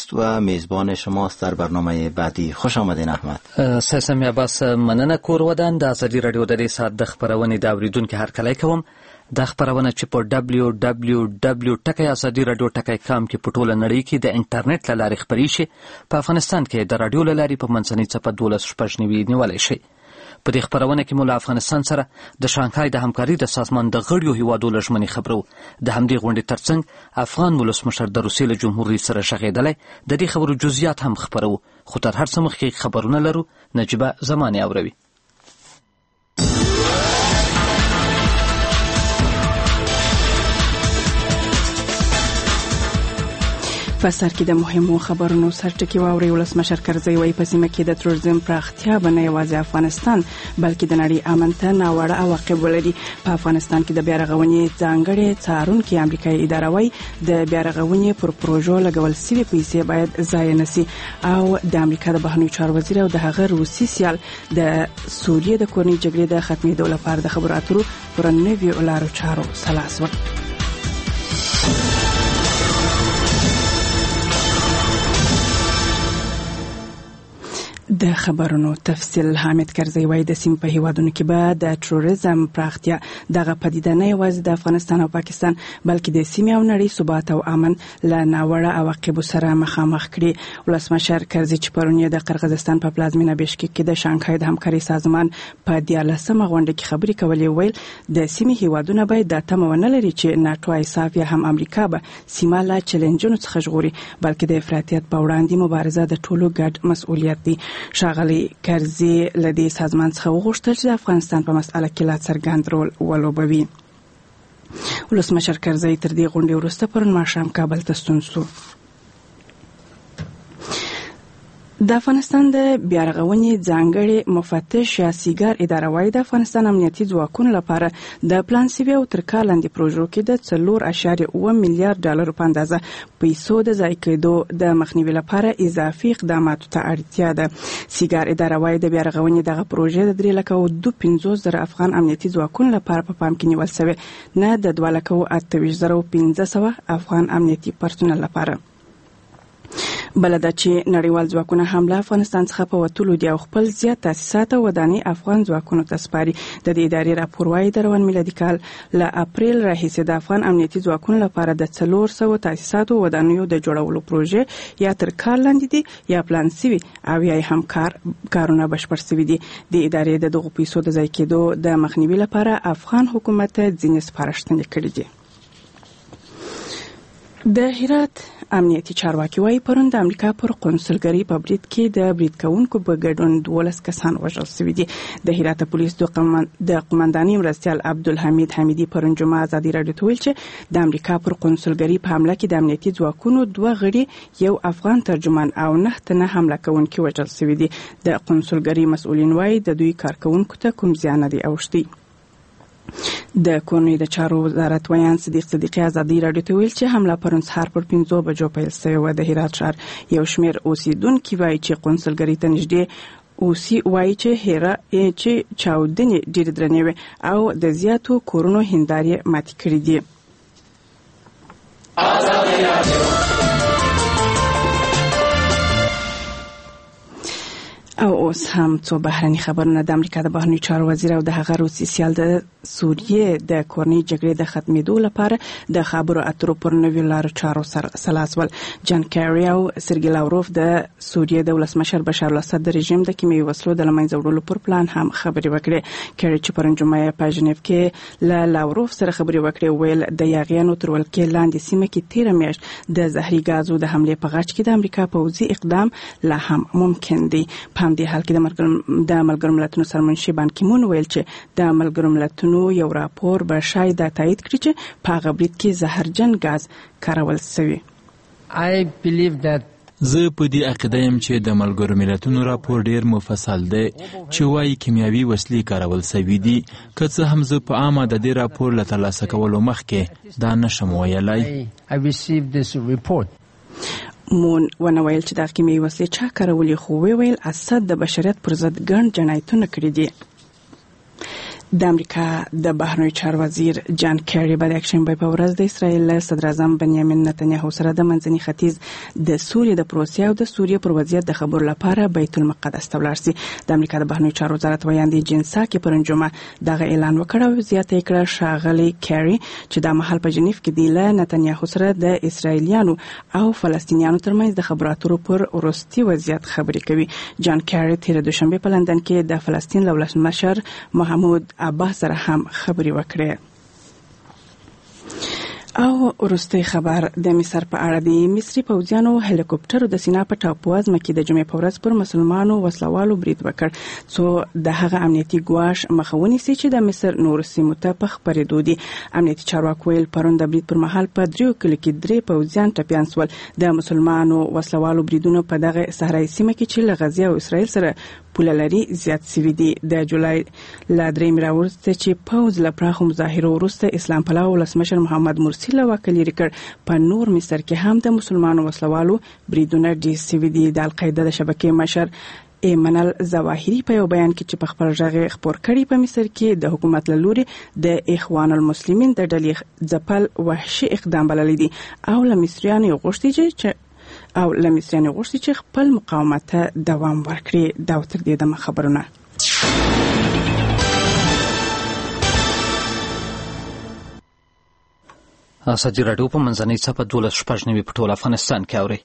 است و میزبان شماست در برنامه بعدی. خوش آمدین احمد. سلام عباس، مننه کور ودان د ازادي رادیو د دې ساعت د خبرونې د اوریدونکو هرکلی کوم. د خبرونه چې په www.azadiradio.com کې په ټوله نړۍ کې د انټرنیټ له لارې خپرې شي، په افغانستان کې د رادیو له لارې په منځنۍ څپه 12.9 نیولی شي. په دې خبرونه کې مو له افغانستان سره د شانګهای د همکارۍ د سازمان د غړیو هیوادو له ژمنې خبرو. د همدې غونډې ترڅنګ افغان ولسمشر د روسیې له جمهور رئیس سره شغېدلی، د دې خبرو جزئیات هم خبرو. خو تر هر څه مخکې خبرونه لرو. نجیبه زمانې اوروي. په سر کې د مهمو خبرونو سرټکي واوري. ولسمشر کرزی وايي په سیمه کې د تروریزم پراختیا به نه یوازې افغانستان بلکې د نړۍ امن ته ناوړه عواقب ولري. په افغانستان کې د بیا رغونې ځانګړې څارونکي امریکایي اداره وايي د بیا رغونې پر پروژو لګول شوي پیسې باید ضایع نشي. او د امریکا د بهرنیو چارو وزیر او د هغه روسي سیال د سوریې د کورنۍ جګړې د ختمېدو لپاره د خبرو اترو پر نویو لارو چارو سلاس ور. د خبرونو تفصیل. حامد کرزی وايي د سیمې په هیوادونو کې به د تروریزم پراختیا دغه پدیده نه یوازې د افغانستان او پاکستان بلکې د سیمې او نړۍ ثبات او امن له ناوړه عواقبو سره مخامخ کړي. ولسمشر کرزی چې پرون د قرغیزستان په پلازمینه بشکک کې د شانګهای د همکارۍ سازمان په 14مه غونډه کې خبرې کولې، ویل د سیمې هیوادونه باید د تمه ونه لري چې ناتو ایساف یا هم امریکا به سیمه له چیلنجونو څخه ژغوري، بلکې د افراطیت په وړاندې مبارزه د ټولو ګډ مسؤلیت دی. ښاغلی کرزی له دې سازمان څخه وغوښتل چې د افغانستان په مسأله کې لا څرګند رول ولوبوي. ولسمشر کرزی تر دې غونډې وروسته پرون ماښام کابل ته ستون شو. د افغانستان د بیا رغونې ځانګړي مفتش یا سیګار اداره وايي د افغانستان امنیتي ځواکونو لپاره د پلان سیوی او تر کال لاندې پروژو کې د 4.7 میلیارډ ډالر په اندازه پیسو د ضایع کېدو د مخنیوي لپاره اضافي اقداماتو ته اړتیا ده. سیګار اداره وايي د بیا رغونې دغه پروژې د 3,52,000 افغان امنیتي ځواکونو لپاره په پام کې نیول شوی، نه د 2,28,500 افغان امنیتي پرسونل لپاره. بلده چې نړیوال ځواکونه هم له افغانستان څخه په وتلو دي او خپل زیات تاسیسات او ودانۍ افغان ځواکونو ته سپاري. د دې ادارې راپور وايي د روان میلادي کال له اپریل راهیسې د افغان امنیتي ځواکونو لپاره د 400 تاسیسات او ودانیو د جوړولو پروژې یا تر کار لاندې دي یا پلان سوي او یا هم کارونه بشپړ سوي دي. د ادارې د دغو پیسو د ضایع کېدو د مخنیوي لپاره افغان حکومت ته ځینې سپارښتنې کړې دي. د هرات امنیتي چارواکي وايي پرون د امریکا پر قونسلګرۍ په برید کې د برید کوونکو په ګډون 12 کسان وژل شوي دي. د هرات پولیس د قومندانۍ مرستیال عبدالحمید حمیدي پرون جمعه ازادي راډیو ته ویل چې د امریکا پر قونسلګرۍ په حمله کې د امنیتي ځواکونو 2 غړي، یو افغان ترجمان او 9 تنه حمله کوونکي وژل شوي دي. د قونسلګرۍ مسؤلین وايي د دوی کارکونکو ته کوم زیان نه دی اوښتی. د کورنۍ د چارو وزارت ویان صدیقي ازادي راډیو ته ویل چې حمله پرون سهار پر 5 بجو پیل شوې و. د هرات ښار یو شمېر اوسیدونکي وایي چې قونسلګرۍ ته نږدې اوسي وایي چې چاودنې ډېرې درنې وې او د زیاتو کورونو هندارې ماتې کړې دي. او اوس هم څو بهرني خبرونه. د امریکا د بهرنیو چارو وزیر او د هغه روسي سیال د سوریې د کورنۍ جګړې د ختمېدو لپاره د خبرو اترو پر نویو لارو چارو سلاس ول. جان کیری او سرګی لاوروف د سوریې د ولسمشر بشار الاسد د رژیم د کیمیاوي وسلو د له منځه وړلو پر پلان هم خبرې وکړې. کیری چې پرون جمعه په ژنیف کې له لاوروف سره خبرې وکړې، ویل د یاغیانو تر ولکې لاندې سیمه کې 13 میاشت د زهري غازو د حملې په غاړه کې د امریکا پوځي اقدام لا هم ممکن دی. په همدې حال کې د ملګرو ملتونو سرمنشي بان کی مون ویل چې د ملګرو ملتونو یو راپور به شاید د تایید کړي چې په هغه برید کې زهرجن غاز کارول شوی. زه په دې عقیده یم چې د ملګرو ملتونو راپور ډیر مفصل دی چې وايي کیمیاوي وسلې کارول شوي دي. که څه هم زه په عامه د دې راپور له ترلاسه کولو مخکې دا نشم ویلای. مون ونه ویل چې د کیمیاوي وسلې چا کارولې، خو ویل اسد د بشریت پر ضد ګڼ جنایتونه کړي دي. د امریکا د بهرنیو چارو وزیر جان کیری به د یکشنبه په ورځ د اسرایل صدر اعظم بنیامین نتنیاهو سره د منځني ختیځ د سوریې د پروسې او د سوریې پر وضعیت د خبرو لپاره بیت المقدس ته ولاړ شي. د امریکا د بهرنیو چارو وزارت ویاندې جنسا کې پرنجمه دغه اعلان وکړ او زیاته کړه ښاغلي کیری چې د مهال په جنیف کې د نتنیاهو سره د اسرایلیانو او فلسطینیانو ترمنځ د خبرو اترو پر وروستي وضعیت خبرې کوي. جان کیری تیر دوشنبه په لندن کې د فلسطین ولسمشر محمود عباس سره هم خبرې وکړې. او ورسته خبر د مصر په اړه د مصري پوځیانو هلیکوپټر د سینا په ټاپوازمه کې د جمعې په ورځ پر مسلمانو وسلوالو برید وکړ څو د هغه امنیتي ګواښ مخاوني سي چې د مصر نور سیمو ته په خبرېدو دي. امنیتي چارواکو ویل پرون د برید پر مهال په دریو کلو کې درې پوځیان ټپیان سول. د مسلمانو وسلوالو بریدونو په دغه صحرایي سیمه کې چې له غزه او اسرائیل سره پوله لري زیات سوي دي. د جولای ل 3 راوړسته چې پوځ له پراخو مظاهرو وروسته اسلام پلو ولسمشر محمد مرسی له وکیل ریکړ په نور مصر کې هم د مسلمانانو وسلوالو بریدونه ډیر سوي دي. د القاعده د شبکې مشر ایمنل ظواهری په یو بیان کې چې په خپل ژغ خبر کړي په مصر کې د حکومت له لوري د اخوان المسلمین د ډلې ځپل وحشي اقدام بللی دي او له مصریانو غوښتي چې خپل مقاومت ته دوام ورکړي. دا تر دې د خبرونه ازادي راډیو په منځنۍ څپه 12 په ټول افغانستان کې اوري.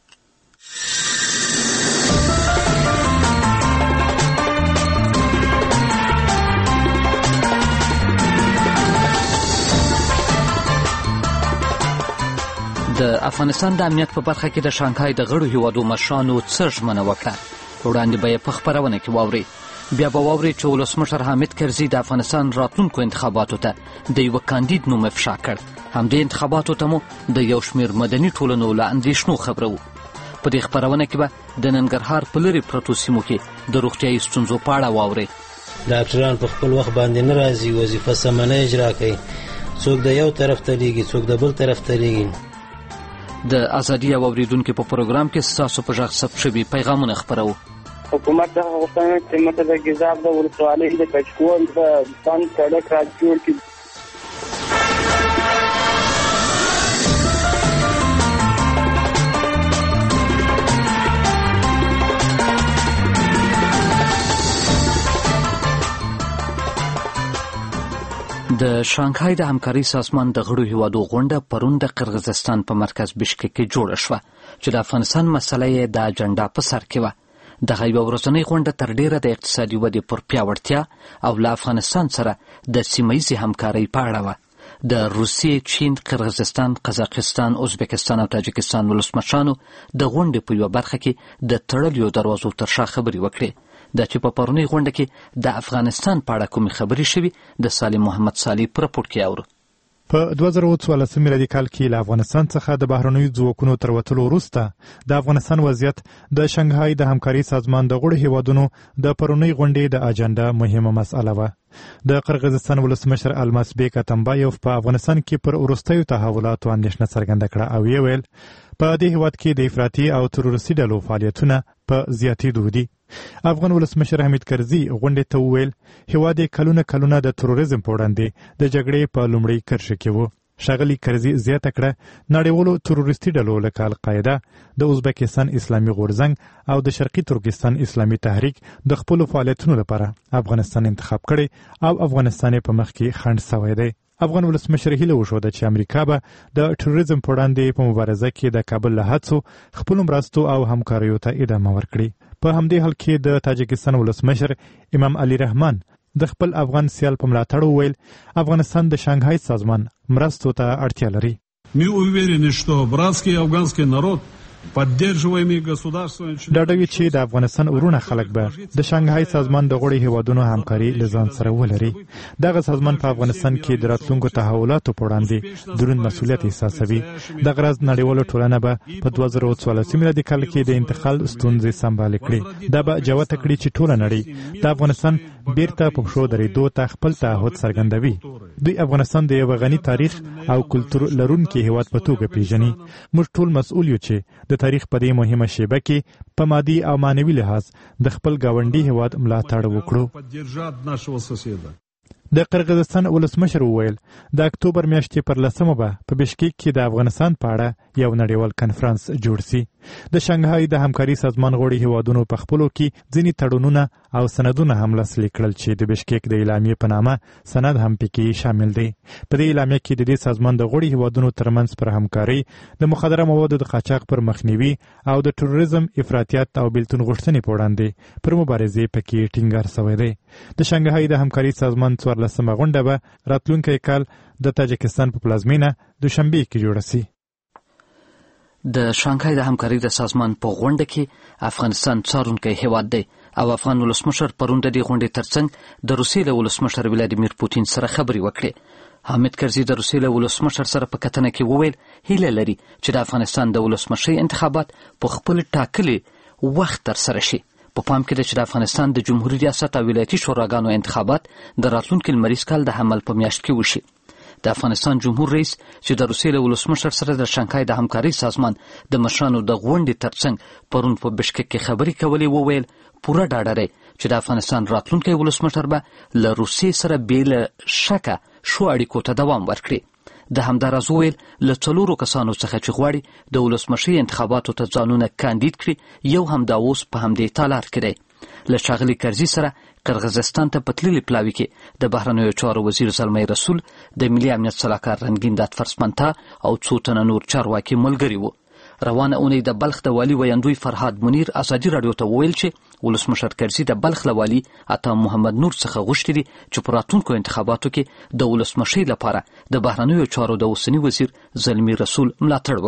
د افغانستان د امنیت په برخه کې د شانګهای د غړو هیوادو مشرانو څه ژمنه وکړه. وړاندې به یې په خبرونه کې واوري. بیا به واوري چې ولسمشر حامد کرزي د افغانستان راتلونکو انتخاباتو ته د یو کاندید نوم افشا کړ. همدې انتخاباتو ته مو د یو شمېر مدني ټولنو له اندېښنو خبرو. په دې خبرونه کې به د ننګرهار په لرې پرتو سیمو کې د روغتیايي ستونزو په اړه واوري. ډاکټران په خپل وخت باندې نه راځي، وظیفه سمه نه اجرا کوي، څوک د یو طرف ته لیږي څوک د بل طرف ته لیږي. د ازادي او اوریدونکو په پروګرام کې ستاسو په ژغ ثبت شوي پیغامونه خپرو. حکومت د غوښتنې چې ماته د ګزاب د ولسوالۍ د کچکول د ځان سړک راجوړ کړي. د شانګهای د همکارۍ سازمان د غړو هیوادو غونډه پرون د قرغیزستان په مرکز بشکک کې جوړه شوه چې د افغانستان مسله یې د اجنډا په سر کې وه. دغه یوه ورځنۍ غونډه تر ډیره د اقتصادي ودې پر پیاوړتیا او له افغانستان سره د سیمهیزې همکارۍ په اړه وه. د روسیې، چین، قرغیزستان، قزاقستان، ازبکستان او تاجکستان ولسمشرانو د غونډې په یوه برخه کې د تړلیو دروازو تر شا خبرې وکړې. دا چې په پرونۍ غونډه کې د افغانستان په اړه کومې خبرې شوي د سالم محمد صالح په راپور کې اورو. په 2014 میلادي کال کې له افغانستان څخه د بهرنیو ځواکونو تر وتلو وروسته د افغانستان وضعیت د شانګهای د همکارۍ سازمان د غړو هیوادونو د پرونۍ غونډې د اجنډا مهمه مسأله وه. د قرغیزستان ولسمشر الماس بیک اتمبایوف په افغانستان کې پر وروستیو تحولاتو اندېښنه څرګنده کړه او یې ویل په دې هیواد کې د افراطي او تروریستي ډلو فعالیتونه په زیاتېدو دي. افغان ولسمشر حامد کرزي غونډې ته وویل هیواد یې کلونه د تروریزم په وړاندې د جګړې په لومړۍ کرښه کې و. ښاغلي کرزي زیاته کړه نړیوالو تروریستي ډلو لکه القاعده، د ازبکستان اسلامي غورځنګ او د شرقي ترکستان اسلامي تحریک د خپلو فعالیتونو لپاره افغانستان انتخاب کړی او افغانستان په مخ کې خنډ سوی دی. افغان ولسمشر هیله وښوده چې امریکا به د تروریزم په وړاندې په مبارزه کې د کابل له هڅو خپلو مرستو او همکاریو ته ادامه ورکړي. په همدې حال کې د تاجکستان ولسمشر امام علي رحمان د خپل افغان سیال په ملاتړ وویل افغانستان د شانګهای سازمان مرستو ته اړتیا لري. Мы уверены, что братский афганский народ поддерживаемый государством ډاډوي چې د افغانستان ورونه خلک به د شانګهای سازمان د غړو هیوادونو همکاري لزان سره ولري. دغه سازمان په افغانستان کې د راتلونکو تحولاتو په وړاندې دروند مسؤلیت احساسوي. د غرض نړیواله ټولنه به په 2014 میلادي کال کې د انتقال ستونزې سمبال کړي. دا به جوته کړي چې ټوله نړۍ د افغانستان بیرته په پښو درېدو ته خپل تعهد څرګندوي. دوی افغانستان د یو غني تاریخ او کلتور لرونکي هیواد په توګه پیژني. موږ ټول مسؤل یو چې د تاریخ په دې مهمه شیبه کې په مادي او معنوي لحاظ د خپل ګاونډي هیواد ملاتړ وکړو. د قرغیزستان ولسمشر وویل د اکتوبر میاشتې پر 10 به په بشکیک کې د افغانستان په اړه یو نړیوال کنفرانس جوړ شي. د شانګهای د همکاري سازمان غړي هیوادونو په خپلو کې ځینې تړونونه او سندونه هم لاسلیک کړل چې د بشکیک د اعلامیې په نامه سند هم پکې شامل دی. په دې اعلامیه کې د دې سازمان د غړي هیوادونو ترمنځ پر همکاري د مخدره موادو د قاچاق پر مخنیوي او د تروریزم، افراطیت او بیلتون غوښتنې په وړاندې پر مبارزې پکې ټینګار شوی دی. د شانګهای د همکاري سازمان 14مه غونډه به راتلونکی کال د تاجکستان په پلازمینه دوشنبه کې جوړه شي. د شانګهای د همکاري د سازمان په غونډه کې افغانستان څارونکی هیواد دی او افغان ولسمشر پرون د دې غونډې ترڅنګ د روسیې له ولسمشر ولادیمیر پوتین سره خبرې وکړې. حامد کرزي د روسیې له ولسمشر سره په کتنه کې وویل هیله لري چې د افغانستان د ولسمشرۍ انتخابات په خپل ټاکلي وخت ترسره شي. په پام کې ده چې د افغانستان د جمهوریت ریاست او ولایتي شوراګانو انتخابات د راتلونکي لمریز کال د حمل په میاشت کې وشي. د افغانستان جمهور رئیس چې د روسیې له ولسمشر سره د شانګهای د همکاري سازمان د مشرانو د غونډې ترڅنګ پرون په بشکک کې خبرې کولې وویل پوره ډاډه دی چې د افغانستان راتلونکی ولسمشر به له روسیې سره بې له شکه شو اړیکو ته دوام ورکړي. د همداراز وویل له 4 کسانو څخه چې غواړي د ولسمشرۍ انتخاباتو ته ځانونه کاندید کړي یو هم دا اوس په همدې تالار کې دی. له ښاغلي کرزي سره قرغیزستان ته په تللي پلاوي کې د بهرنیو چارو وزیر زلمی رسول، د ملي امنیت سلاکار رنګین دادفرسمنتا او څو تنه نور چارواکي ملګري وو. روانه اونۍ د بلخ د والي ویاندوی فرهاد منیر ازادي راډیو ته وویل چې ولسمشر کرزي د بلخ له والي عطا محمد نور څخه غوښتي دي چې په راتلونکو انتخاباتو کې د ولسمشرۍ لپاره د بهرنیو چارو د اوسني وزیر زلمی رسول ملاتړ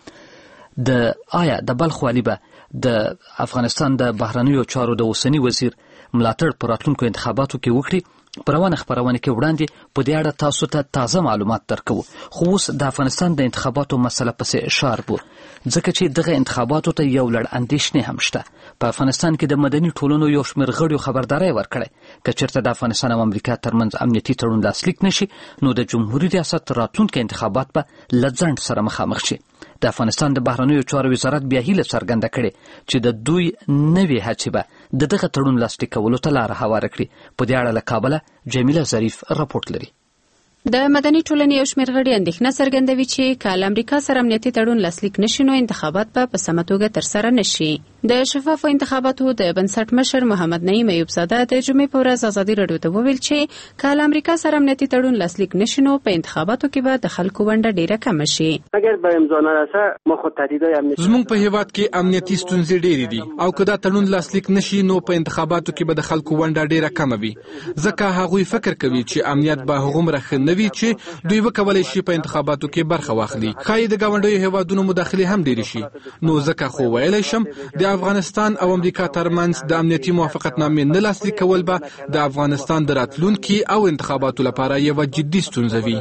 وکړي. آیا د بلخ والي به د افغانستان د بهرنیو چارو د اوسني وزیر ملاتړ په راتلونکو انتخاباتو کې وکړي؟ په روانه خپرونه کې وړاندې په دې اړه تاسو ته تازه معلومات درکو. خو اوس د افغانستان د انتخاباتو مسله پسې اشاره وو ځکه چې دغه انتخاباتو ته یو لړ اندېښنې هم شته. په افغانستان کې د مدني ټولنو یو شمېر غړیو خبرداری ورکړی که چېرته د افغانستان او امریکا ترمنځ امنیتي تړون لاسلیک نشي نو د جمهوري ریاست راتلونکي انتخابات به له ځنډ سره مخامخ شي. د افغانستان د بهرنیو چارو وزارت بیا هیله څرګنده کړې چې د دوی نوې هڅې به د دغه تړون لاسلیک کولو ته لاره هواره کړي. په دې اړه له کابله جمیله ظریف راپورټ لري. د مدني ټولنې یو شمېر غړي اندېښنه څرګندوي چې که له امریکا سره امنیتي تړون لاسلیک نشي نو انتخابات به په سمه توګه ترسره نشي. د شفافو انتخاباتو د بنسټ مشر محمد نعیم ایوب زاده د جمعې په ورځ ازادي راډیو ته وویل چې که له امریکا سره امنیتي تړون لاسلیک نشي نو په انتخاباتو کې به د خلکو ونډه ډیره کمه شي. اگر به امضا نرسه ما خود تهدیدهای امنیتي زموږ په هیواد کې امنیتي ستونزې ډېرې دي او که دا تړون لاسلیک نشي نو په انتخاباتو کې به د خلکو ونډه ډیره کمه وي ځکه هغوی فکر کوي چې امنیت به هغومره ښه نه وي چې دوی وکولای شي په انتخاباتو کې برخه واخلي. ښایي د ګاونډیو هیوادونو مداخلې هم ډېرې شي. نو ځکه خو ویلی شم د افغانستان او امریکا ترمنځ د امنیتي موافقتنامې نه لاسلیک کول به د افغانستان د راتلونکي او انتخاباتو لپاره یوه جدي ستونزه وي.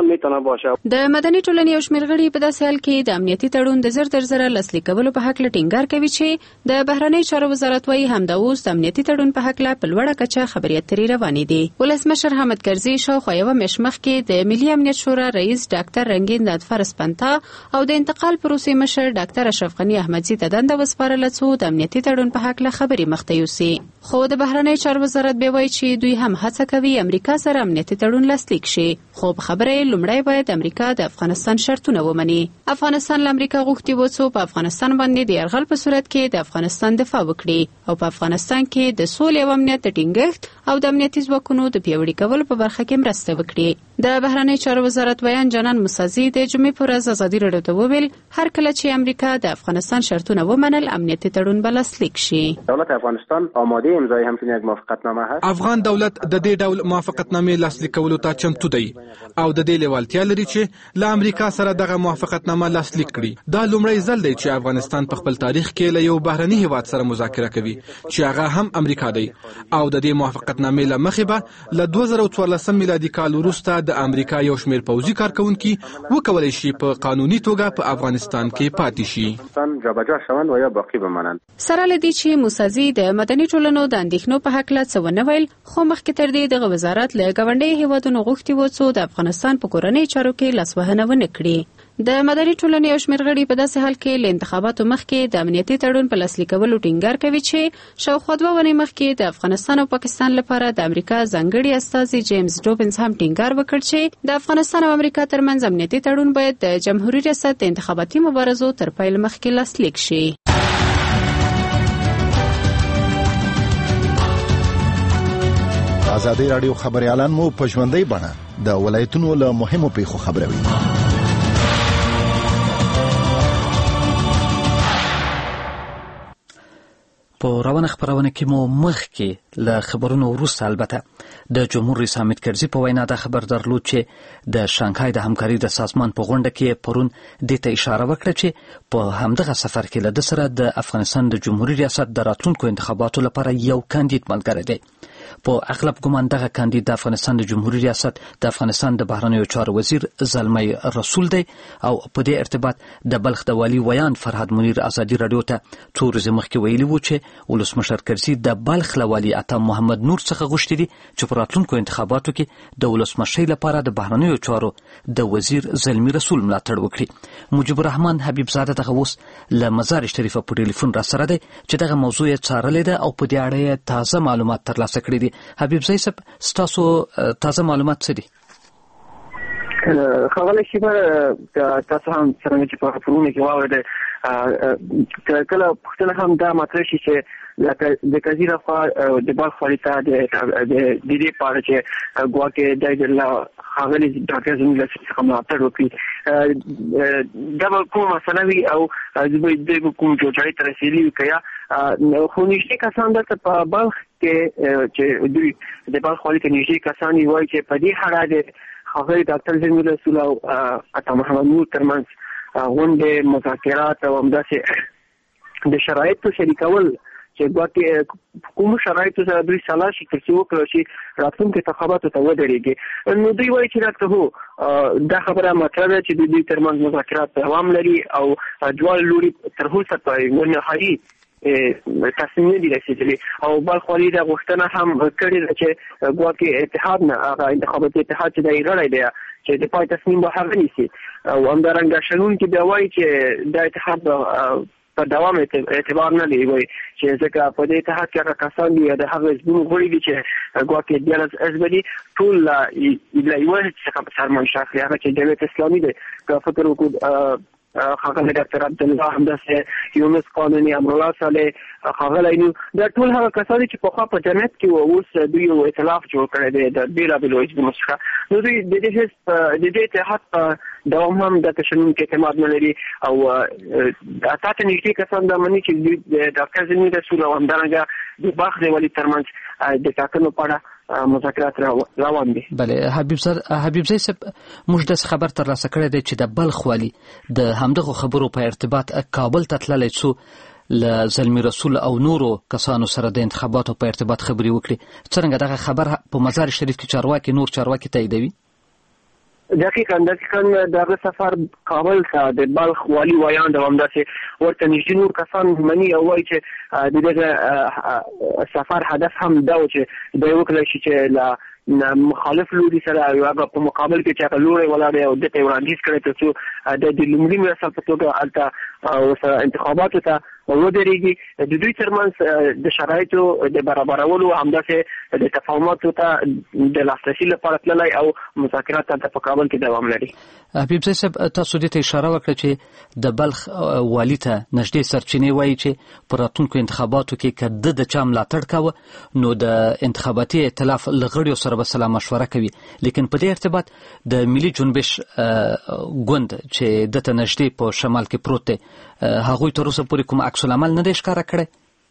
د مدني ټولنې یو شمېر غړي په داسې حال کې د امنیتي تړون د زر تر زره لاسلیک کولو په هکله ټینګار کوي چې د بهرنیو چارو وزارت وايي همدا اوس د امنیتي تړون په هکله په لوړه کچه خبرې اترې روانې دي. ولسمشر حامد کرزي شاوخوا یوه میاشت مخکې د ملي امنیت شورا رئیس ډاکټر رنګین دادفرسمنتا او د انتقال پروسې مشر ډاکټر اشرف غني احمدزي ته دنده وسپارله څو د امنیتي تړون په هکله خبرې مخته یوسي. خو د بهرنیو چارو وزارت بیا وایي چې دوی هم هڅه کوي امریکا سره امنیتي تړون لاسلیک شي. خو په خبره یې لومړی باید امریکا د افغانستان شرطونه ومني. افغانستان له امریکا غوښتي و څو په افغانستان باندې د یرغل په صورت کې د افغانستان دفاع وکړي او په افغانستان کې د سولې او امنیت د ټینګښت او د امنیتي ځواکونو د پیاوړي کولو په برخه کې مرسته وکړي. د بهرنیو چارو وزارت ویان جانان موسازي د جمعې په ورځ ازادي راډیو ته وویل هر کله چې امریکا د افغانستان شرطونه ومنل امنیتي تړون به لاسلیک شي. دولت افغانستان آماده امضای همچین یک موافقتنامه هست. افغان دولت د دې ډول موافقتنامې لاسلیک کولو ته چمتو دی او د دې لیوالتیا لري چې له امریکا سره دغه موافقتنامه لاسلیک کړي. دا لومړی ځل دی چې افغانستان په خپل تاریخ کې له یو بهرني هیواد سره مذاکره کوي چې هغه هم امریکا دی او د دې موافقتنامې له مخې به له 2014 میلادي کال وروسته د امریکا یو شمېر پوځي کارکونکي وکولای شي په قانوني توګه په افغانستان کې پاتې شي جابجا شوند و یا باقی بمانند. سره لدی چې موسازي د مدني ټولنو د اندېښنو په هکله څه ونه ویل خو مخکې تر دې دغه وزارت له ګاونډیو هیوادونو غوښتي و څو د افغانستان په کورنۍ چارو کې لاسوهنه ونه کړي. د مدني ټولنې یو شمېر غړي په داسې حال کې له انتخاباتو مخکې د امنیتي تړون په لاسلیک کولو ټینګار کوي چې شاوخوا 2 ونې مخکې د افغانستان او پاکستان لپاره د امریکا ځانګړي استازي جیمز ډوبنز هم ټینګار وکړ چې د افغانستان او امریکا ترمنځ امنیتي تړون باید د جمهوریت ریاست د انتخاباتي مبارزو تر پیل مخکې لاسلیک شي. ازادي رادیو خبريالان مو په ژوندۍ بڼه د ولایتونو له مهمو پیښو خبروي. په روانه خبرونه کې مو مخکې له خبرونو وروسته البته د جمهور رئیس حامد کرزي په وینا د خبر درلود چې د شانګهای د همکاري د سازمان په غونډه کې پرون دې ته اشاره وکړه چې په همدغه سفر کې له سره د افغانستان د جمهوریت ریاست د راتلونکو انتخاباتو لپاره یو کاندید ملګری دی. په اغلب ګمان دغه کاندید د افغانستان د جمهوریت ریاست د افغانستان د بهرنیو چارو وزیر زلمی رسول دی او په دې ارتباط د بلخ د والي ویان فرهاد منیر ازادي رادیو ته څو ورځې مخکې ویلي و چې ولسمشر کرزي د بلخ له والي عطا محمد نور څخه غوښتي دي چې په راتلونکو انتخاباتو کې د ولسمشۍ لپاره د بهرنیو چارو د وزیر زلمی رسول ملاتړ وکړي. مجيب الرحمن حبیب زاده دغه اوس له مزار شریف په ټلیفون را سره دی چې دغه موضوع یې څارلې ده او په دې اړه تازه معلومات ترلاسه کړي دي. حبیب زئی صاحب ستاسو تازه معلومات څه دي؟ خبره شي تاسو هم څنګه چې په فورونه کې واورئ کله پښتنه هم دا مطرح شي چې د کزیر خوا د بلخ خلیته د دې پاره چې ګواکې د الله خاغلی ډاکټر زموږ څخه ملاتړ وکړي دا کومه مسله وي او د کوم جوړجاړي تر رسیدلی کیا خو نشته کسان د په بلخ کې چې دوی د بلخ خلیته نشته کسان وایي چې په دې حالت خاغلی ډاکټر زموږ رسول او عطا محمد نور ترمنځ غونډې مذاکرات او همداسې د شرایطو شریکول چې ګواکې کوم شرایطو سره دوی سلا شي چې وکړي چې راتلونکي انتخاباتو ته ودرېږي. نو دوی وایي چې راته دا خبره مطرح ده چې دوی ترمنځ مذاکرات دوام لري او دواړه لوري تر اوسه په نهایي تصمیم دي رسیدلی او بلخ والي دا غوښتنه هم کړې ده چې ګواکې اتحاد نه هغه انتخاباتي اتحاد چې دی غړی دی چې د پای تصمیم به هغه نیسي او همدارنګه شنونکي بیا وایي چې دا اتحاد په دوام اعتبار نه لري وایي چې ځکه په دې اتحاد کې هغه کسان دي د هغه حزبونو غړي دي چې ګواکې دیانت حزب دي ټول له یوه څخه سرمنشا اخلي هغه چې جمعیت اسلامي دی که فکر وکړو خاغلی ډاکټر عبدالله همداسې یونس قانوني امرالله صالح خاغلی نو دا ټول هغه کسان چې پخوا په جمعیت کې اوس دوی یو ائتلاف جوړ کړی دی د بېلابېلو حزبونو څخه نو دوی د دې اتحاد په دوام هم د شنونکي اعتماد نه لري او تا ته نږدې کسان دا مني چې دوی د ډاکټر زلمی رسول او همدارنګه د بلخ د والي ترمنځ د ټاکنو په اړه مذاکرات روان دي. بله حبیب زئی صاحب موږ د خبر ترلاسه کړی دی چې د بلخ والي د همدغه خبرو په ارتباط کابل ته تللی څو له زلمی رسول او نورو کسانو سره د انتخاباتو په ارتباط خبرې وکړي. څرنګه دغه خبر په مزار شریف کې نور چارواکي تاییدوي؟ دقیقاً دغه سفر کابل ته د بلخ والي ویان د همداسې ورته نږدې نور کسان مني او وایي چې د دغه سفر هدف هم دا و چې دوی وکړی شي چې له مخالف لوري سره هغه په مقابل کې چې هغه لوری ولاړ او دته وړاندیز کړی تر څو د لومړي مرسل په توګه هلته انتخاباتو ته ودرېږي د دوی ترمنځ د شرایطو د برابرولو همداسې د تفاهماتو ته د لاسرسي لپاره تللی او مذاکرات ته په کابل کې دوام لري. حبیب زئی صاحب تاسو دې ته اشاره وکړه چې د بلخ والي ته نږدې سرچینې وایي چې په راتلونکو انتخاباتو کې که د چا ملاتړ کاوه نو د انتخاباتي ائتلاف له غړیو سره به سلا مشوره کوي لیکن په دې ارتباط د ملي جنبش ګوند چې دته نږدې په شمال کې پروت دی هغوی تر اوسه پورې کوم عکس العمل نه دی ښکاره کړی؟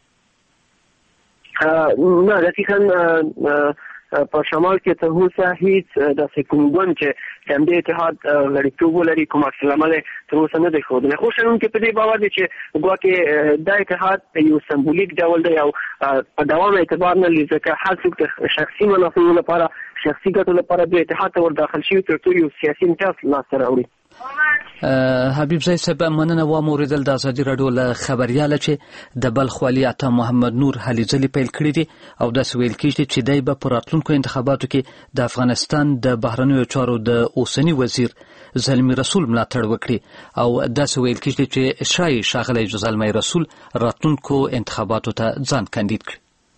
نه دقیقاً په شمال کې تر اوسه هیڅ داسې کوم ګوند چې د همدې اتحاد غړیتوب ولري کوم عکس العمل تر اوسه نه دی ښودلی. خو شنونکي په دې باور دي چې ګواکې دا اتحاد یو سمبولیک ډول دی او په دوام اعتبار نه لري ځکه هر څوک د شخصي منافعو لپاره شخصي ګټو لپاره د اتحاد ته ور داخل شوي تر څو یو سیاسي امتیاز لاسته راوړي. حبیب زئی صاحب مننه و موریدل د ازادي رادیو له خبرياله چې د بلخ والي عطا محمد نور هلي ځلې پیل کړی دي او د سویل کېږي چې دای په راتلونکو انتخاباتو کې د افغانستان د بهرنیو چارو د اوسنی وزیر زلمی رسول ملاتړ وکړي او د سویل کېږي چې شای شاغلی زلمی رسول راتلونکو انتخاباتو ته ځان کاندید کړي.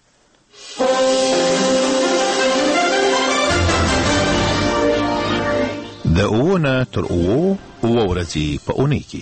د اوونه تر اوو ورځې په اونۍ کې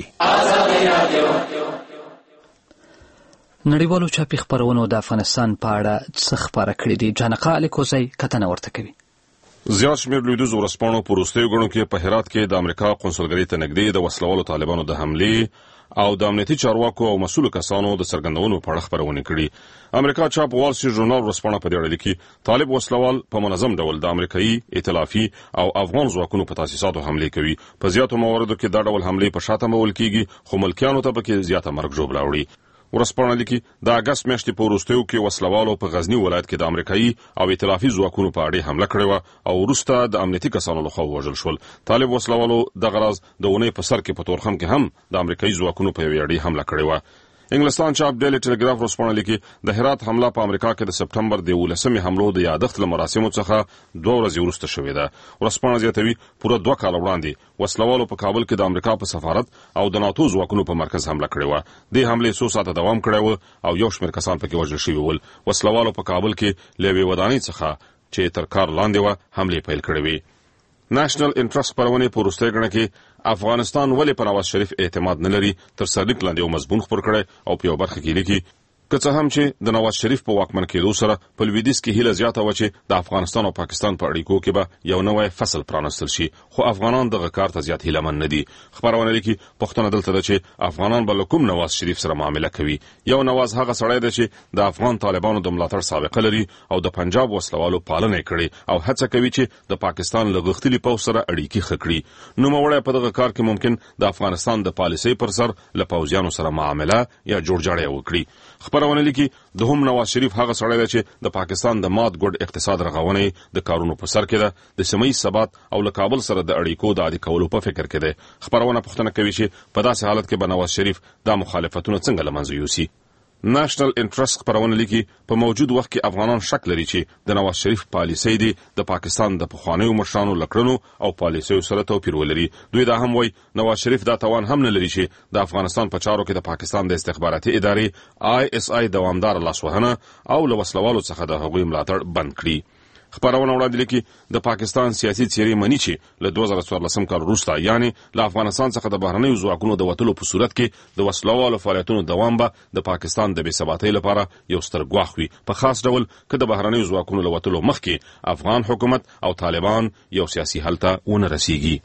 نړیوالو چاپي خپرونو د افغانستان په اړه څه خبره کړې دي؟ جانقه الیکوزی کتنه ورته کوي. زیات شمېر لویدیځو ورځپاڼو په وروستیو ګڼو کې په هرات کې د امریکا قونسلګرۍ ته نږدې د وسلوالو طالبانو د حملې او د امنیتي چارواکو او مسؤلو کسانو د څرګندونو په اړه خبرونه کړي. امریکا چاپ وال سټریټ ژورنال ورځپاڼه په دې اړه لیکي طالب وسلوال په منظم ډول د امریکایي ائتلافي او افغان ځواکونو په تاسیساتو حملې کوي. په زیاتو مواردو کې دا ډول حملې په شاته مول کیږي خو ملکیانو ته پکې زیاته مرګ ژوبله وړي. ورځپاڼه لیکي د اگست میاشتې په وروستیو کې وسلوالو په غزنی ولایت کې د امریکایي او ائتلافي ځواکونو په اړه حمله کړې و او وروسته د امنیتي کسانو لخوا وژل شول. طالب وسلوالو د غراز د اونۍ په سر کې په تورخم کې هم د امریکایي ځواکونو په اړه حمله کړې و. انګلستان چاپ ډیلی ټلګراف ورځپاڼه لیکي د هرات حمله په امریکا کې د سپټمبر د 11مې حملو د یادښت له مراسمو څخه 2 ورځې وروسته شوې ده. ورځپاڼه زیاتوي پوره 2 کال وړاندې وسلوالو په کابل کې د امریکا په سفارت او د ناتو ځواکونو په مرکز حمله کړې و. د حملې 100 ساعته دوام کړی و او یو شمېر کسان پکې وژل شوي ول. وسلوالو په کابل کې له یوې ودانۍ څخه چې تر کار لاندې و حملې پیل کړې وې. نېشنل انټرست خبرونه په وروستۍ ګڼه کې افغانستان ولې په نواز شریف اعتماد نه لري تر سرلیک لاندې یو مضمون خپور کړی او په یو برخه کې لیکي که څه هم چې د نواز شریف په واکمن کېدو سره په لویدیځ کې هیله زیاته و چې د افغانستان او پاکستان په اړیکو کې به یو نوی فصل پرانستل شي خو افغانان دغه کار ته زیات هیلهمن نه دي. خبرونه لیکي پښتنه دلته ده چې افغانان به له کوم نواز شریف سره معامله کوي. یو نواز هغه سړی دی چې د افغان طالبانو د ملاتړ سابقه لري او د پنجاب وسلوالو پالنه کړي او هڅه کوي چې د پاکستان له غښتلي پوځ سره اړیکې ښه کړي. نوموړی په دغه کار کې ممکن د افغانستان د پالیسۍ پر سر له پوځیانو سره معامله یا جوړجاړی وکړي. خبرونه لیکي د هم نواز شریف هغه سړی دی چې د پاکستان د مات ګډ اقتصاد رغونې د کارونو په سر کې ده د سیمه ییز ثبات او له کابل سره د اړیکو د عادي کولو په فکر کې ده. خبرونه پوښتنه کوي چې په داسې حالت کې به نواز شریف دا مخالفتونه څنګه له منځه یوسي. نېشنل انټرست خبرونه لیکي په موجود وخت کې افغانان شک لري چې د نواز شریف پالیسۍ دي د پاکستان د پخوانیو مشرانو لکړنو او پالیسیو سره توپیر ولري. دوی دا هم وایي نواز شریف دا توان هم نه لري چې د افغانستان په چارو کې د پاکستان د استخباراتي ادارې ISI دوامدار لاسوهنه او له وسلوالو څخه د هغوی ملاتړ بند کړي. خبرونه وړاندې لیکي د پاکستان سیاسي څیرې مني چې له 2014 کال وروسته یعنی له افغانستان څخه د بهرنیو ځواکونو د وتلو په صورت کې د وسلوالو فعالیتونو دوام به د پاکستان د بې ثباتۍ لپاره یو ستر ګواښ وي په خاص ډول که د بهرنیو ځواکونو له وتلو مخکې افغان حکومت او طالبان یو سیاسي حل ته ونه رسیږي.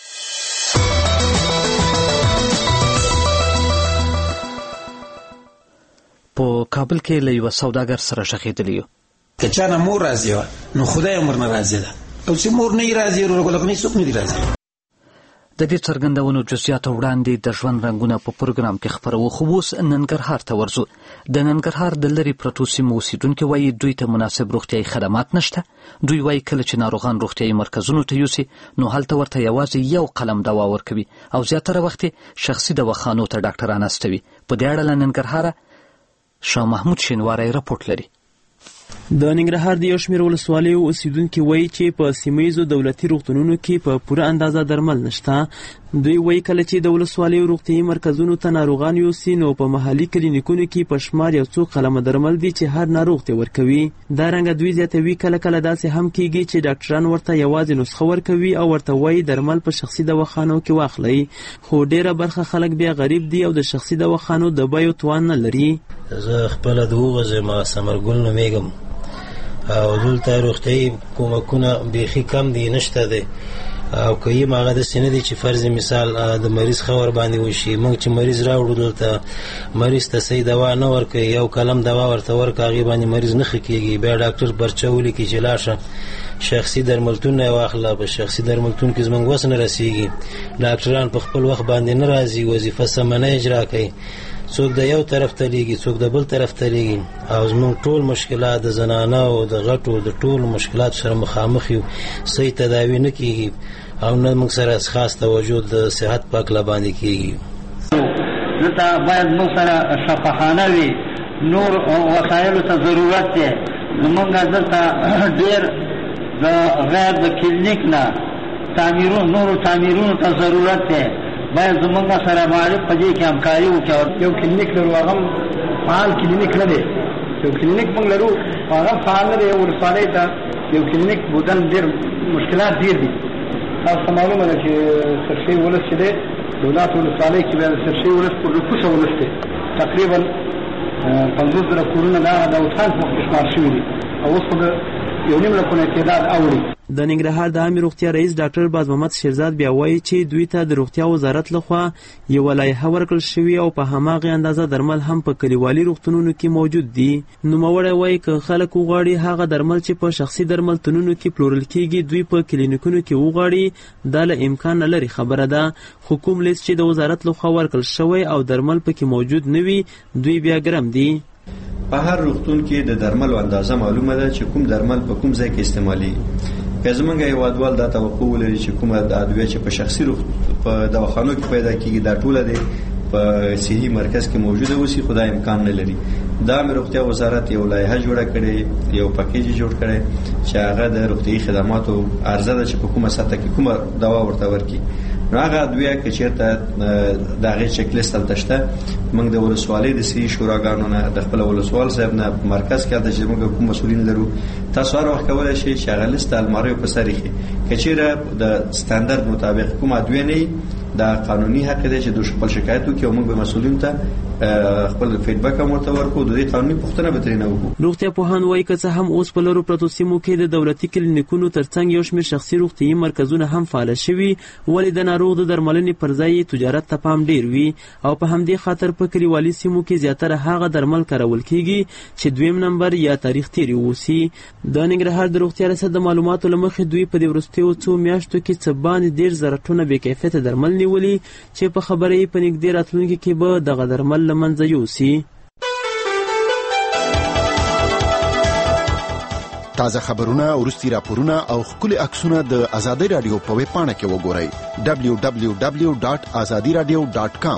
په کابل کې له یو سوداګر سره شخېدلی که چانه مور راځي نو خدای امر نه راځي ده او چې مور نه راځي ورغلق نه څوک نه راځي. د دې څرګندونو جزئیات وړاندې د ژوند رنگونه په پروګرام کې خبرو خو اوس ننګرهار ته ورځو. د ننګرهار د لرې پرتو سیمو اوسیدونکي وایي دوی ته مناسب روغتیایي خدمات نشته. دوی وایي کله چې ناروغان روغتیایي مرکزونو ته یوسي نو هلته ورته یوازې یو قلم دوا ورکوي او زیاتره وخت شخصي دواخانو ته ډاکټران استوي. په دې اړه له ننګرهاره شاه محمود شینواری راپورټ لري. د ننګرهار د یو شمېر ولسوالیو اوسیدونکي وایي چې په سیمهییزو دولتي روغتونونو کې په پوره اندازه درمل نشته. دوی وایي کله چې د ولسوالیو روغتیایي مرکزونو ته ناروغان یوسي نو په محلي کلینیکونو کې په شمار یو څو قلمه درمل دي چې هر ناروغ ته ورکوي. دا رنګه دوی زیاتوي کله کله داسې هم کیږي چې ډاکټران ورته یوازې نسخه ورکوي او ورته وایي درمل په شخصي دواخانو کې واخلئ. خو ډیره برخه خلک بیا غریب دي او د شخصي دواخانو د بیو توان نه لري. زه خپله د هغو زما ثمرګل نومیږم او دلته روغتیایي کومکونه بیخي کم دي نشته دی او که یې هغه داسې نه دی چې فرض مثال د مریض ښه ورباندې وشي. موږ چې مریض راوړو دلته مریض ته صحیح دوا نه ورکوي یو قلم دوا ورته ورکړه هغې باندې مریض نه ښه کېږي. بیا ډاکټر پرچه ولیکي چې لاړ شه شخصي درملتون نه یې واخله. په شخصي درملتون کې زموږ وس نه رسېږي. ډاکټران په خپل وخت باندې نه راځي وظیفه سمه نه اجرا کوي. څوک د یو طرف ته لیږي څوک د بل طرف ته لیږي او زموږ ټول مشکلات د زنانه او د غټو د ټول مشکلات سره مخامخ یو صحیح تداوی نه کیږي او نه موږ سره خاص توجه د صحت پاک لا باندې کیږي دلته باید موږ سره شفاخانه وي نور وسایلو ته ضرورت دی زمونږ دلته ډېر د غیر د کلینیک نه نورو تعمیرونو ته ضرورت دی باید زمونږ سره معلوم په دې کې همکاري وکړو یو کلینیک لرو هغه فعال کلینیک نه دی یو کلینیک موږ لرو هغه فعال نه دی ولسوالۍ ته یو کلینیک بودن ډېر مشکلات ډېر دي تاسو معلومه ده چې سرشي ولس چې دی دولت ولسوالۍ کې بیا سرشي ولس پر کوڅه ولس دی تقریبا 50,000 کورونه د اوسان په شمار شوي دي او اوس په 1.5 لک تعداد اوړي. د ننګرهار د عامې روغتیا رئیس ډاکټر باز محمد شیرزاد بیا وایي چې دوی ته د روغتیا وزارت لخوا یوه لایحه ورکړل شوې او په هماغې اندازه درمل هم په کلیوالي روغتونونو کې موجود دي. نوموړی وایي که خلک وغواړي هغه درمل چې په شخصي درملتونونو کې پلورل کېږي دوی په کلینیکونو کې وغواړي دا له امکان نه لرې خبره ده خو کوم لیست چې د وزارت لخوا ورکړل شوی او درمل پکې موجود نه وي دوی بیا ګرم دي. په هر روغتون کې د درملو اندازه معلومه ده چې کوم درمل په کوم ځای کې استعمالي زمونږ هیوادوال دا توقع ولري چې کومه ادویه چې په شخصي په دواخانو کې پیدا کیږي دا ټوله ده په صحي مرکز کې موجوده وسی خدای امکان نه لري. دا مې روغتیا وزارت یو لایحه جوړه کړې یو پکیج جوړ کړي چې هغه د روغتي خدماتو عرضه ده چې په کومه سطح کې کومه دوا ورته ورکي نو هغه ادویه کې چیرته د هغه چک لیست تلته موږ د ولسوالۍ د سي شوراګانو نه د خپل ولسوال صاحب نه مرکز کې د موږ کوم مسولین لرو تاسو هر وخت کولای شئ چې هغه لیست الماریو په سر کې کچېره د سټانډرډ مطابق کوم ادویه نه دا قانوني حق دی چې د خپل شکایت وکړو موږ به مسولین ته خپل فیډبک هم ورته ورکو د دې قانوني پوښتنه به ترې نه وکړو. روغتیا پوهان وایي که څه هم اوس په لرو پرتو سیمو کې د دولتي کلینیکونو ترڅنګ یو شمېر شخصي روغتیایي مرکزونه هم فعال شوي ولې د ناروغ د درملنې پر ځای تجارت ته پام ډیر وي او په همدې خاطر په کلیوالي سیمو کې زیاتره هغه درمل کارول کیږي چې دویم نمبر یا تاریخ تیری ووسي. د ننګرهار د روغتیا ریاست د معلوماتو له مخې دوی په دې وروستیو څو میاشتو کې څه باندې 10,000 ټنه بې کیفیته درمل نیولي چې په خبره یې په نږدې راتلونکي کې به دغه درمل له منځه یوسي. تازه خبرونه ورستي راپورونه او خولي عکسونه د آزادۍ رادیو په ویب پاڼه کې وګورئ www.azadiradio.com.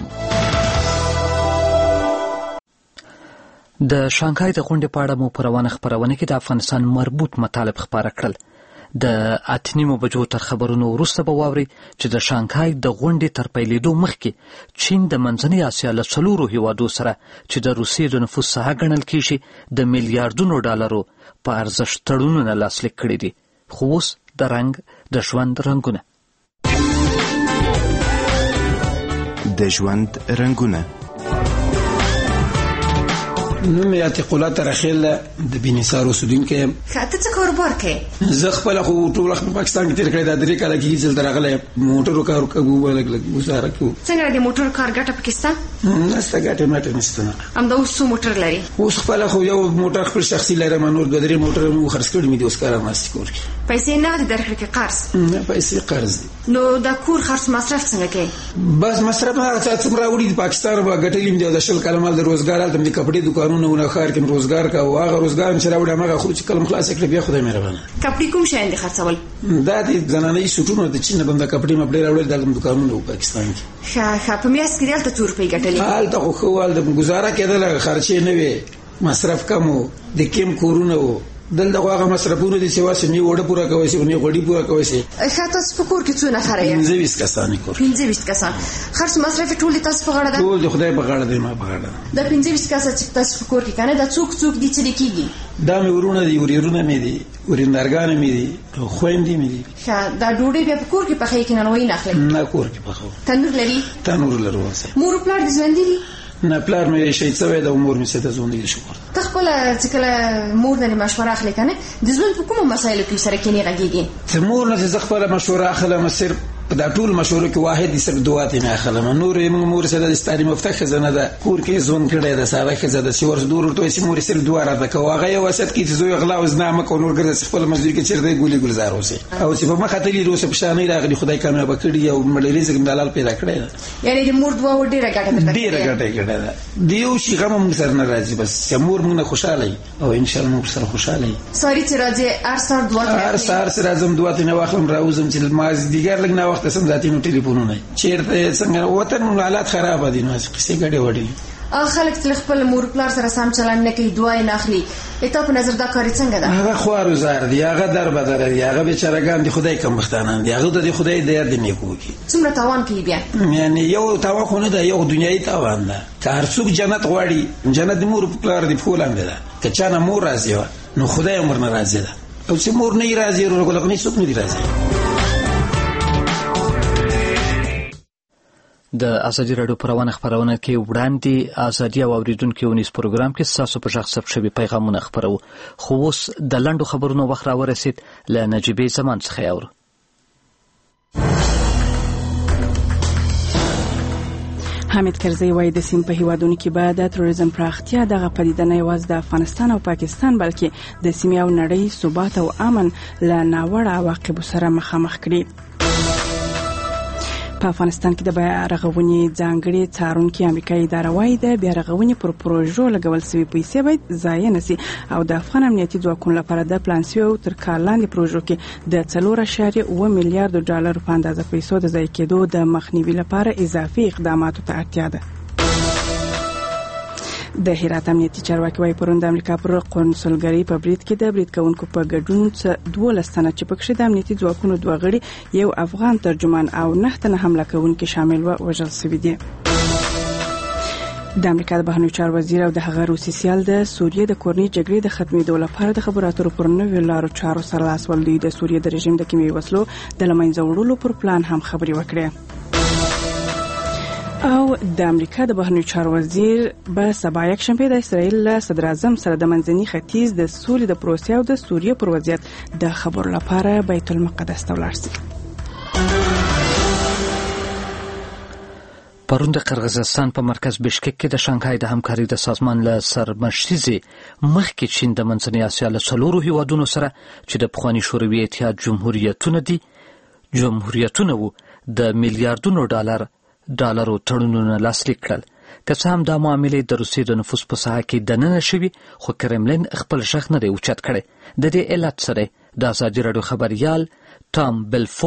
د شانګهای د غونډې په اړه مو په روانه خبرونه کې د افغانستان مربوط مطالب خبره کړل. د 8:30 بجو تر خبرونو وروسته به واوري چې د شانګهای د غونډې تر پیلېدو مخکې چین د منځنۍ اسیا له 4 هیوادو سره چې د روسیې د نفوذ ساحه ګڼل کېږي د میلیارډونو ډالرو په ارزښت تړونونه لاسلیک کړي دي. خو اوس د ژوند رنګونه د ژوند رنګونه نوم یې عتیق الله ترخیل د بینثار اوسیدونکی یم. ته څه کاروبار کوې؟ زه خپله خو ټول وخت په پاکستان کې تېر کړی دا 3 کاله کېږي چې دلته راغلی یم موټرو کار کوو لږ ګزاره کوو. څنګه د موټر کار ګټه پکې شته؟ نشته ګټه ماته نشته. همدا اوس څو موټر لري؟ اوس خپله خو یو موټر خپل شخصي لرم نور 2-3 موټر مو خرڅ کړي مې دي اوس کار ماستی کور کې. پیسې نغدې درکړې کې قرض؟ نه پیسې قرض دي. نو دا کور خرڅ مصرف څنګه کوي؟ بس مصرف هغه څومره وړي د پاکستان به ګټلې مې د 10 کلمال د روزګار هلته مې کپړې دکانونه ونه خار کې روزګار کا او هغه روزګار چې راوړم هغه خو چې کلم خلاص کړې بیا خدای مهربان. کپړې کوم شي اند خرڅول؟ دا د زنانې سټونو د چین بنده کپړې مپړې راوړل د دکانونو په پاکستان کې. ښه په میاس کې دلته 2 روپۍ ګټلې. هلته خو خو د گزاره کېدل خرچې نه وي مصرف کم وو د کیم کورونه وو دلته هغه مصرفونه دي چې واسه نه وړه پورا کوي چې نه غوډي پورا کوي چې خاطر سپکور کې څو نفر یې 15 کسان کور 15 کسان خرڅ مصرف ټول تاسو په غاړه ده ټول د خدای په غاړه دی ما په غاړه د 15 کسان چې تاسو په کور کې کنه دا څوک دي چې کیږي دا مې ورونه دي ورونه مې دي ورندارګان مې دي خويندې مې دي ښه دا ډوډۍ په کور کې پخې کې نه وای نه اخلي نه کور کې پخو تنور لري مور پلار دې ژوند دي نه پلار مې شي څه وای د عمر مې ستاسو ژوند دي شکر تخپل چې کله مور نه مشوره اخلي کنه د ژوند په کومو مسایلو کې سره کې نه غږیږي ته مور نه ځ خپل مشوره اخلم صرف په دا ټول مشورو کې واحد صرف دوات نه اخلم نور موږ مور سره د ستاري مفتاح خزانه ده کور کې زون کړی د ساده خزانه د سور دور ورته چې مور صرف دوه راځه کوغه یو وسط کې چې زوی غلا وزنا مکو نور ګرځي خپل مزدور کې چیرته ګولي ګلزار اوسي او چې په مخه تللی روسه په شانې راغلي خدای کامیاب کړی او مړی رزق ملال پیدا کړی یعنی د مور دوه ډیره ګټه ده دیو شي غم سر نه راځي بس مور موږ خوشاله او ان شاء الله موږ سره خوشاله ساری چې راځي ارسار دوه ارسار سره اعظم دوه نه واخلم راوزم چې ماز دیګر لګ نه وخت سم ذاتي نو ټلیفونونه چیرته څنګه وطن حالات خراب دي نو څه ګډه وړي خلک تل خپل مور پلار سره سم چلند نه کوي دوه نه اخلي ته په نظر دا کاری څنګه ده هغه خوارو زار دی هغه در بدر دی هغه بیچارهګان دی خدای کوم مختانان دی هغه د خدای د یاد نه کوي څومره تاوان کوي بیا یعنی یو تاوان خو نه ده یو دنیوي تاوان ده کار څوک جنت غواړي جنت مور پلار دی فولان ده که چا نه مور راځي نو خدای امر نه راځي ده او چې مور نه راځي ورغلق نه څوک نه راځي د ازادي راډیو پروانه خبرونه کې وړاندې ازادي او اوریدونکو ونیس پروګرام کې تاسو په شخص ثبت پیغامونه خبرو خو اوس د لنډو خبرونو وخت راورسید ل نجيبه زمان څخه یاور حامد کرزی وایي د سیمې په هیوادونو کې به د تروریزم پراختیا دغه پدیده نه یوازې د افغانستان او پاکستان بلکې د سیمې او نړۍ ثبات او امن له ناوړه عواقبو سره مخامخ کړي په افغانستان کې د بیارغونې ځانګړي څارونکي امریکایي اداره وايي د بیارغونې پر پروژو لګول شوي پیسې باید ضایع نشي او د افغان امنیتي ځواکونو لپاره د پلان شوي او تر کار لاندې پروژو کې د 4.7 میلیارډ ډالر په اندازه پیسو د ضایع کېدو د مخنیوي لپاره اضافي اقداماتو ته اړتیا ده د هرات امنیتي چارواکي وايي پرون د امریکا پر قونسلګرۍ په برید کې د برید کوونکو په ګډون 12 تنه چې پکې د امنیتي ځواکونو دوه غړي یو افغان ترجمان او 9 تنه حمله کوونکي شامل و وژل شوي دي د امریکا د بهرنیو چارو وزیر او د هغه روسي سیال د سوریې د کورنۍ جګړې د ختمېدو لپاره د خبرو اترو پر نویو لارو چارو سره لاس ولدي د سوریې د رژیم د کیمیاوي وسلو د لمنځه وړلو پر پلان هم خبري وکړه او د امریکا د بهرنیو چارو وزیر به سبا یکشنبه د اسرائیل له صدر اعظم سره د منځني ختیځ د سولې د پروسې او د سوریې پر وضعیت د خبرو لپاره بیت المقدس ته ولاړ شي پرون د قرغیزستان په مرکز بشکک کې د شانګهای د همکارۍ د سازمان له سرمشرزي مخکې چین د منځنۍ اسیا له څلورو هیوادونو سره چې د پخواني شوروي اتحاد جمهوریتونه وو د میلیارډونو ډالرو تړونونه لاسلیک کړل که څه هم دا معاملې د روسیې د نفوذ په ساحه کې دننه شوي خو کرملین خپل شخ نه دی اوچت کړی د دې علت سره د ازادي راډیو خبريال ټام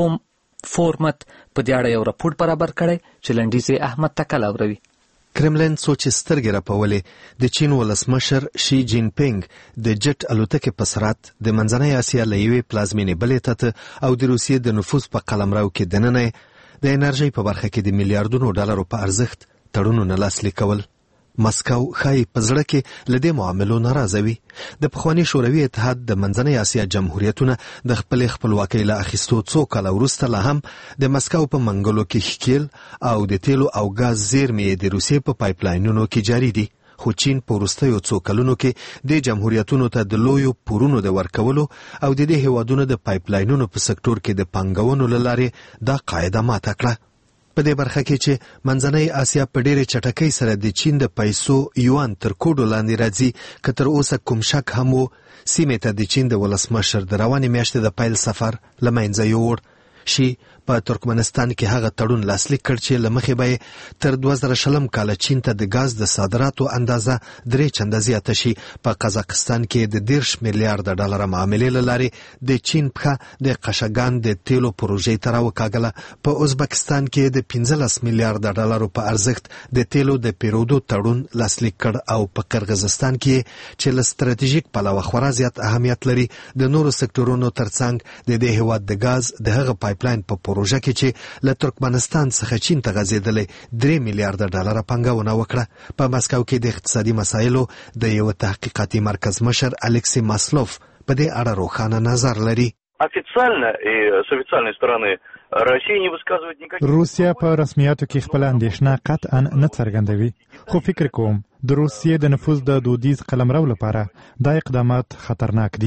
بلفورمت په دې اړه یو راپور برابر کړی چې لنډیزې احمد تکل اوروي کرملین سوچ سترګې راپولې د چین ولسمشر شي جین پینګ د جټ الوتکې په سرعت د منځنۍ اسیا له یوې پلازمینې بلې ته او د روسیې د نفوذ په قلمرو کې دننه د انرژي په برخه کې د میلیارډونو ډالرو په ارزښت تړونونه لاسلیک کول مسکو خای په زړه کې لدې معاملو ناراضه وي د پخواني شوروي اتحاد د منځنۍ اسیا جمهوریتونه د خپل خپلواکۍ له اخیستو څو کاله وروسته لا هم د مسکو په منګلو کې ښکیل او د تیلو او غاز زیرمې د روسیې په پایپلاینونو کې جاری دي خو چین په وروستیو څو کلونو کې د جمهوریتونو ته د لویو پورونو د ورکولو او د دې هیوادونو د پایپلاینونو په سکتور کې د پانګونو له لارې دا قاعده ماته کړه په دې برخه کې چې منځنۍ اسیا په ډېرې چټکۍ سره د چین د پیسو یوان تر کوډو لاندې راځي که تر اوسه کوم شک هم و سیمې ته د چین د ولسمشر د روانې میاشتې د پیل سفر له منځه یووړ شي په ترکمنستان کې هغه تړون لاسلیک کړ چې له مخې به تر 2000 کال چین ته د غاز د صادراتو اندازه 3 چنده زیاته شي په قزاقستان کې د 10 میلیارډ ډالر معاملې له لارې د چین په د قشغان د تیلو پروژې تر وکاګله په ازبکستان کې د 15 میلیارډ ډالر په ارزښت د تیلو د پیرودو تړون لاسلیک کړ او په قرغیزستان کې چې له ستراتیژیک پلوه خورا زیات اهمیت لري د نورو سکتورونو ترڅنګ د دې هیواد د غاز د هغه پایپلاین په پروژه کې چې له ترکمنستان څخه چین ته غځېدلې 3 میلیارډ ډالر پانګونه وکړه په مسکو کې د اقتصادي مسایلو د یو تحقیقاتي مرکز مشر الکسی ماسلوف په دې اړه روښانه نظر لري официально и с официальной стороны Россия не высказывает никаких روسیا په رسمیاتو کې خپل اندېښنه قطعا نه څرګندوي خو فکر کوم د روسیې د نفوذ د دودیز قلمرو لپاره دا اقدامات خطرناک دي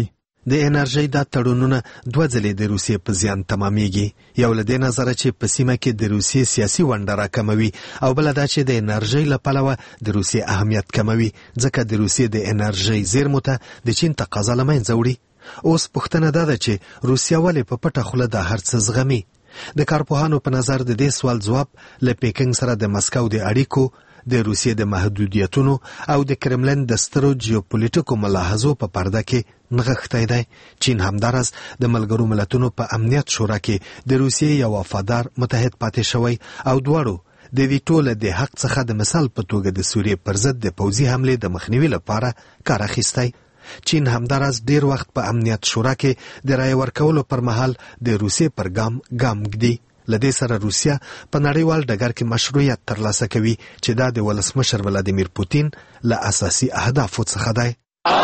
د انرژۍ دا تړونونه 2 ځلې د روسیې په زیان تمامېږي. یو له دې نظره چې په سیمه کې د روسیې سیاسي ونډه راکموي او بل دا چې د انرژۍ له پلوه د روسیې اهمیت کموي ځکه د روسیې د انرژۍ زیرمو ته د چین تقاضا له منځه وړي. اوس پوښتنه دا ده چې روسیه ولې په پټه خوله دا هر څه زغمي؟ د کارپوهانو په نظر د دې سوال ځواب له پیکنګ سره د مسکو د اړیکو، د روسیې د محدودیتونو او د کرملن د سترو جیوپولیټیکو ملاحظو په پرده کې نغښتی دی. چین همدارس د ملګرو ملتونو په امنیت شورا کې د روسیې یو وفادار متحد پاتې شوی او دواړو د ویټو له د حق څخه د مثال په توګه د سوریې پر ضد د پوځي حملې د مخنیوي لپاره کار اخیستی. چین همدارس ډیر وخت په امنیت شورا کې د رای ورکولو پر مهال د روسیې پر ګام ږدي. لدې سره روسیا په نړیوال ډګر کې مشروعیت ترلاسه کوي چې دا د ولسمشر ولادیمیر پوتین له اساسي اهدافو څخه دی.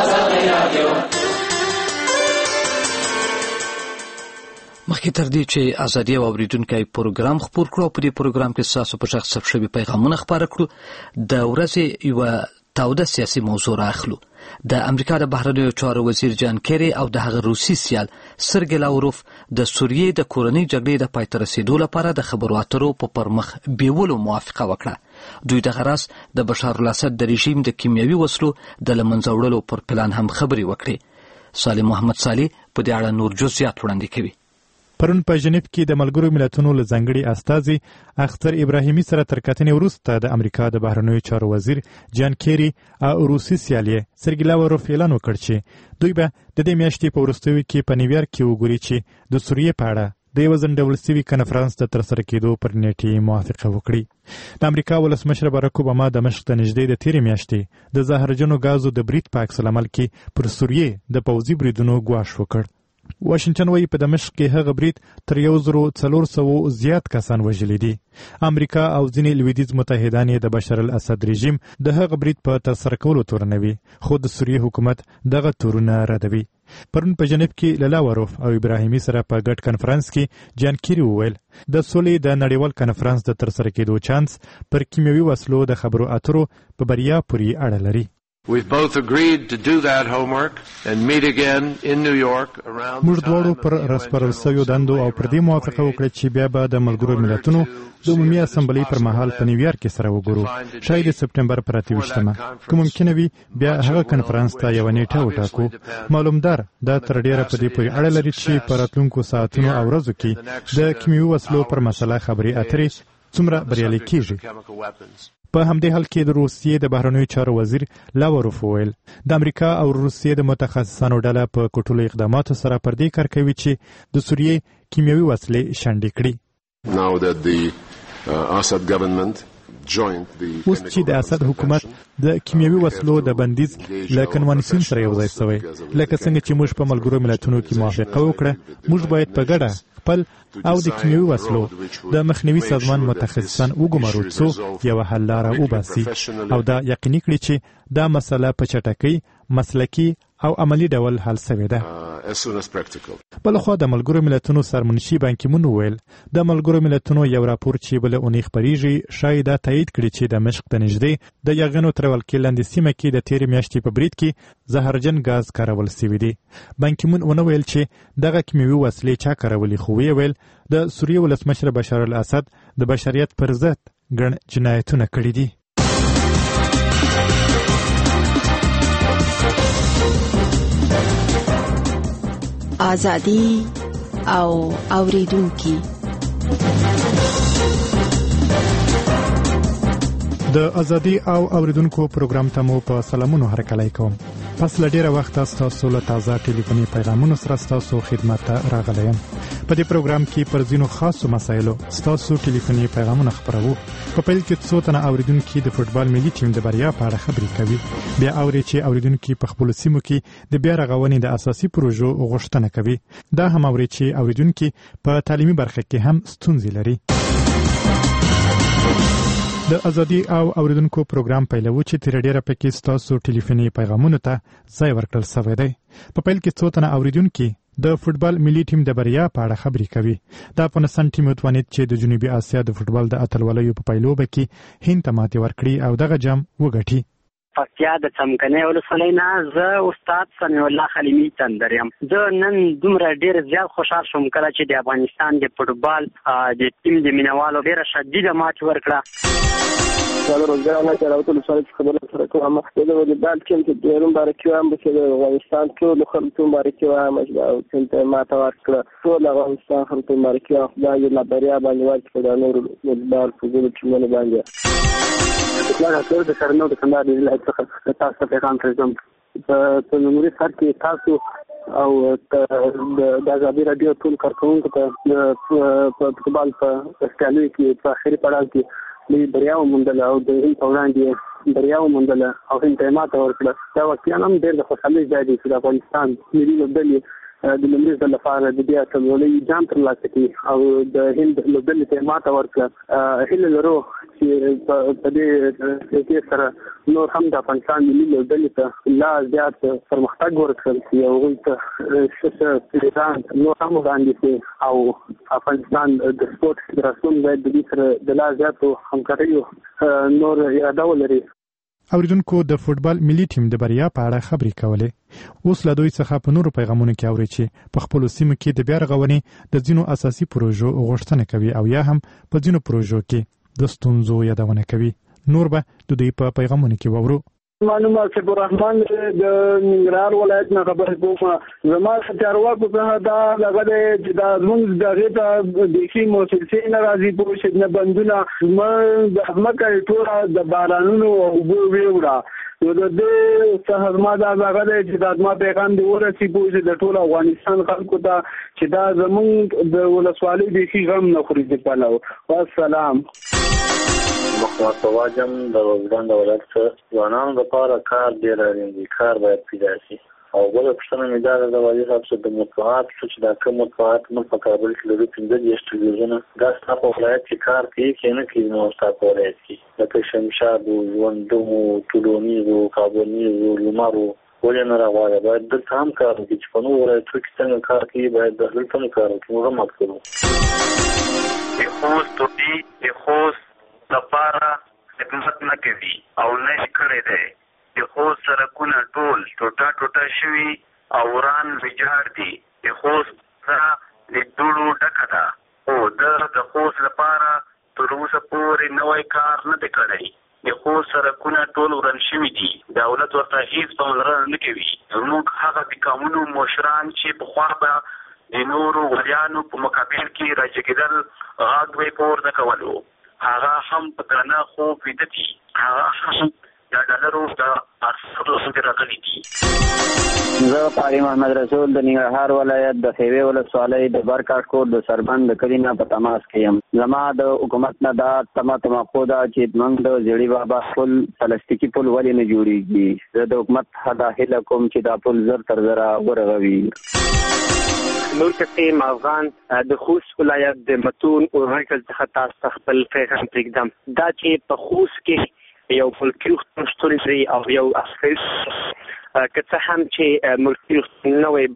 مخکې تر دې چې ازادي او اوریدونکو پروګرام خپور کړو، په دې پروګرام کې تاسو په شخص ثبت شوي پیغامونه خپاره کړو. د ورځې یو تاوده سیاسي موضوع راخلو. د امریکا د بهرنیو چارو وزیر جان کیری او د هغه روسي سیال سرګی لاوروف د سوریې د کورنۍ جګړې د پای ته رسیدو لپاره د خبرو اترو په پرمخ بیولو موافقه وکړه. دوی د غراس د بشار الاسد د رژیم د کیمیاوي وسلو د لمنځه وړلو پر پلان هم خبرې وکړي. صالح محمد صالح په دې اړه نور جزئیات وړاندې کوي. پرون په ژنیف کې د ملګرو ملتونو له ځانګړي استازي اختر ابراهیمي سره تر کتنې وروسته د امریکا د بهرنیو چارو وزیر جان کیری او روسي سیال سرګی لاوروف اعلان وکړ چې دوی به د دې میاشتې په وروستیو کې په نیویارک کې وګوري چې د سوریې په اړه د یو ځنډول سوي کنفرانس د ترسره کېدو پر نیټې موافقه وکړي. د امریکا ولسمشر باراک اوباما د دمشق ته نږدې د تیرې میاشتې د زهرجنو غازو د برید په عکس العمل کې پر سوریې د پوځي بریدونو ګواښ وکړ. واشنگټن وايي په دمشق کې هغه برید تر 1400 زیات کسان وژلي دي. امریکا او ځینې لویدیځ متحدان د بشار الاسد رژیم د هغه برید په ترسره کولو تورنوي، خو د سوریې حکومت دغه تورونه ردوي. پرون په ژنیف کې لالاوروف او ابراهیمي سره په ګډ کنفرانس کې جان کیری وویل د سولې د نړیوال کنفرانس د ترسره کېدو چانس پر کیمیاوي وسلو د خبرو اترو په بریا پورې اړه لري. We've both agreed to do that homework and meet again in New York around موږ دواړو پر رسپارل شویو دندو او پر دې موافقه وکړه چې بیا به د ملګرو ملتونو د عمومي اسمبلی پر مهال په نیویارک کې سره وګورو، شاید د سپټمبر پر 28مه که ممکنه وي بیا هغه کنفرانس ته یو نیټه وټاکو. معلومدار دا تر ډیره په دې پورې اړه لري چې په راتلونکو ساعتونو او ورځو کې د کیمیاوي وسلو پر مسله خبرې اترې څومره بریالي کیږي. په همدې حال کې د روسیې د بهرنیو چارو وزیر لاوروف وویل د امریکا او روسیې د متخصصانو ډله په کوټلو اقداماتو سره پر دې کار کوي چې د سوریې کیمیاوي وسلې شنډې کړي. اوس چې د اسد حکومت د کیمیاوي وسلو د بندیز له کنوانسیون سره یو ځای شوی، لکه څنګه چې موږ په ملګرو ملتونو کې موافقه وکړه، موږ باید په ګډه خپل او د کیمیاوي وسلو د مخنیوي سازمان متخصصان وګمارو څو یو حل لاره وباسي او دا یقیني کړي چې دا مسله په چټکۍ، مسلکي او عملی ډول حل شوې ده. بلخوا د ملګرو ملتونو سرمنشي بان کی مون وویل د ملګرو ملتونو یو راپور چې بل اونۍ خبريږي شاید دا تایید کړي چې د مشق ته نږدې د یغنو ترول کې لاندې سیمه کې د تیرې میاشتې په برید کې زهرجن غاز کارول شوی دی. بان کی مون ونه ویل چې دغه کیمیاوي وسلې چا کارولې، خو ویل د سوریې ولسمشر بشار الاسد د بشریت پر ضد ګڼ جنایتونه کړي دي. آزادي او اوریدونکي د ازادي او اوریدونکو پروګرام ته مو په سلامونو هرکلی کوم. پس له ډیره وخته ستاسو له تازه ټلیفوني پیغامونو سره ستاسو خدمت ته راغلی یم. په دې پروګرام کې پر ځینو خاصو مسایلو ستاسو ټلیفوني پیغامونه خپروو. په پیل کې څو تنه اوریدونکي د فوټبال ملي ټیم د بریا په اړه خبرې کوي. بیا اوري چې اوریدونکي په خپل سیمو کې د بیا رغونې د اساسي پروژو غوښتنه کوي. دا هم اوري چې اوریدونکي په تعلیمي برخه کې هم ستونزې لري. د ازادي او اوریدونکو پروګرام پیلوو چې تر ډیره پکې ستاسو ټلیفوني پیغامونو ته ځای ورکړل شوی دی. په پیل کې څو تنه اوریدونکي د فوټبال ملي ټیم د بریا په اړه خبرې کوي. د افغانستان ټیم وتوانید چې د جنوبي اسیا د فوټبال د اتلولیو په پیلوبه کې هند ته ماتې ورکړي او دغه جام وګټي. پکتیا د څمکنۍ ولسوالۍ نه زه استاد سمیع الله خلیمي تندر یم. زه نن دومره ډېر زیات خوشحال شوم کله چې د افغانستان د فوټبال د ټیم د مینوالو ډېره شدیده ماتې ورکړه. زه روزګار الله جلاوت ولسوالۍ څخه خبره سره کوم. زه د والیبال ټیم کې ډېر مبارکي وایم چې د افغانستان ټولو خلکو ته مبارکي وایم چې دا ټیم ته ماته ورکړه. ټول افغانستان خلکو ته مبارکي وایم. خدای دې لا بریا باندې واچوي د نورو والیبال فوټبال ټیمونو باندې. اطلاع د کارنو د کندهار د ولایت څخه تاسو ته پیغام پرېږدم. په لومړي سر کې تاسو او د آزادي راډیو ټول کارکوونکو ته د فوټبال په سیالیو کې په آخري پړاو کې لوی بریا وموندله او د هند په وړاندې بریا وموندله او هند ته یې ماته ورکړه. دا واقعا هم ډېر د خوشحالۍ ځای دی چې د افغانستان ملي لوبډلې د لومړي ځل لپاره د بیا اتلولۍ جام ترلاسه کړي او د هند لوبډلې ته یې ماته ورکړه. هیله لرو چې په دې کې سره نور هم د افغانستان ملي لوبډلې ته لا زیات پرمختګ ورکړل شي او هغوی ته نور هم وړاندې شي او افغانستان د سپورټ فدراسیون باید د دې سره د لا زیاتو همکاریو نور اراده ولري. اوریدونکو د فوټبال ملي ټیم د بریا په اړه خبرې کولې. اوس له دوی څخه په نورو پیغامونو کې اوري چې په خپل سیمو کې د بیا رغونې د ځینو اساسي پروژو غوښتنه کوي او یا هم په ځینو پروژو کې د ستونزو یادونه کوي. نور به د دوی په پیغامونو کې وورو. معلومه صبر الرحمن د ننګرهار ولایت نه خبرې کوم. زما چارواکو څخه دا لغه چې دا موږ دغه ته د شي موسسې نه راځي پروژې نه بندونه د ځمکه ټوله د بارانونو او اوبو ویوړه. نو د دې څخه ما دا لغه چې دا ما پیغام دی ورسې پروژې د ټول افغانستان خلکو ته چې دا زموږ د ولسوالۍ د شي غم نه خوري د پلو. والسلام. محمد تواجم د وزګان د ولایت څخه ځوانانو لپاره کار ډېر اړین دی. کار باید پیدا شي او بله پوښتنه مې دا ده د والي صاحب څخه د مطبوعات چې دا کوم مطبوعات موږ په کابل کې لرو 15 ټلویزیونه دا ستا په ولایت کې کار کوي که نه کوي نو ستا په ولایت کې لکه شمشاد و ژوندون و ټولنیز و کابلنیز و لمر و ولې نه راغواړي باید دلته هم کار وکړي چې په نورو ولایتونو کې څنګه کار کوي باید دلته هم کار وکړي. موږ هم اکثرو د خوست لپاره خدمت نه کوي او نه یې کړی دی. د خوست سړکونه ټول ټوټه شوي او وران ویجاړ دي. د خوست سره د دوړو ډکه ده خو د خوست لپاره تر اوسه پورې نوی کار نه دی کړی. د خوست سړکونه ټول وران شوي دي. دولت ورته هېڅ پاملرنه نه کوي. زموږ هغه د قومونو مشران چې پخوا به د نورو ولیانو په مقابل کې راجګېدل غږ به یې پورته کولو هغه هم په درنه خوب ویده دي. هغه هم د ډالرو د ارسلو څخه راغلي دي. زه قاری محمد رسول د ننګرهار ولایت د خیوې ولسوالۍ د برکاټ کوټ د سربند د کلي نه په تماس کې یم. زما د حکومت نه دا توقع ده چې موږ د زیړي بابا پل پلاستیکي پل ولې نه جوړیږي. زه د حکومت څخه هیله کوم چې دا پل زر تر زره ورغوي. نور کسیم افغان د خوست ولایت د متون او مرکز څخه تاسو خپل پیغام پرېږدم. دا چې په خوست کې یو ملکي روغتون شتون لري او یو عسکري که څه هم چې ملکي روغتون نه وي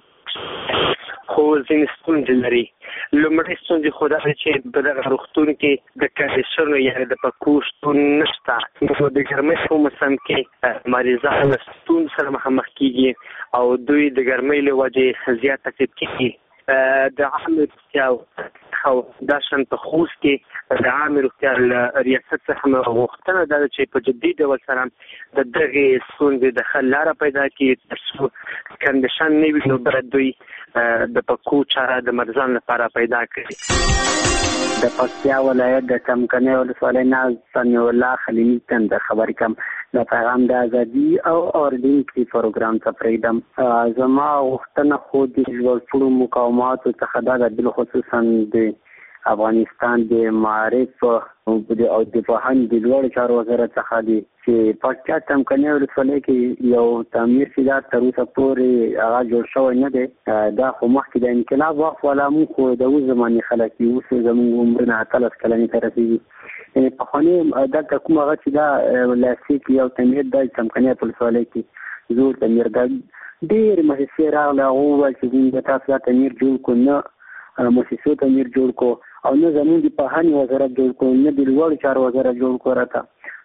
خو ځینې ستونزې لري. لومړۍ ستونزې خو دا ده چې په دغه روغتون کې د کنډیشنو یعنې د پکو شتون نشته. نو د ګرمۍ په موسم کې مریضان له ستونزو سره مخامخ کېږي او دوی د ګرمۍ له وجې زیات تکلیف کېږي. د عامې روغتیا او دا شان په خوست کې د عامې روغتیا ریاست څخه غوښتنه دا ده چې په جدي ډول سره د دغې ستونزې د حل لاره پیدا کړي تر څو کنډیشن نه وي نو باید دوی د پکو چاره د مریضانو لپاره پیدا کړي. د پکتیا ولایت د څمکنۍ ولسوالۍ نه سمیع الله خلیمي تندر خبرې کوم. دا پیغام د ازادي او اوریدونکي پروګرام ته پرېږدم. زما غوښتنه خو د لوړپوړو مقاماتو څخه دا ده بالخصوصا د افغانستان د معارف او د پوهنې د لوړو چارو وزارت څخه دی چې پکتیا څمکنۍ ولسوالۍ کې یو تعمیر چې دا تر اوسه پورې هغه جوړ شوی نه دی. دا خو مخکې د انقلاب وخت والا موږ خو د اوس زمانې خلک یو اوس زموږ عمرونه 13 کلنې ته رسېږي. پخواني دلته کوم هغه چې دا لاسیک یو تعمیر دی څمکنۍ په ولسوالۍ کې زوړ تعمیر دی. ډېرې مؤسسې راغلې هغه وویل چې موږ تاسو دا تعمیر جوړ کړو. نه مؤسسو تعمیر جوړ کړو او نه زموږ د پوهنې وزارت جوړ کړو نه د لوړو چارو وزارت جوړ کړو. راته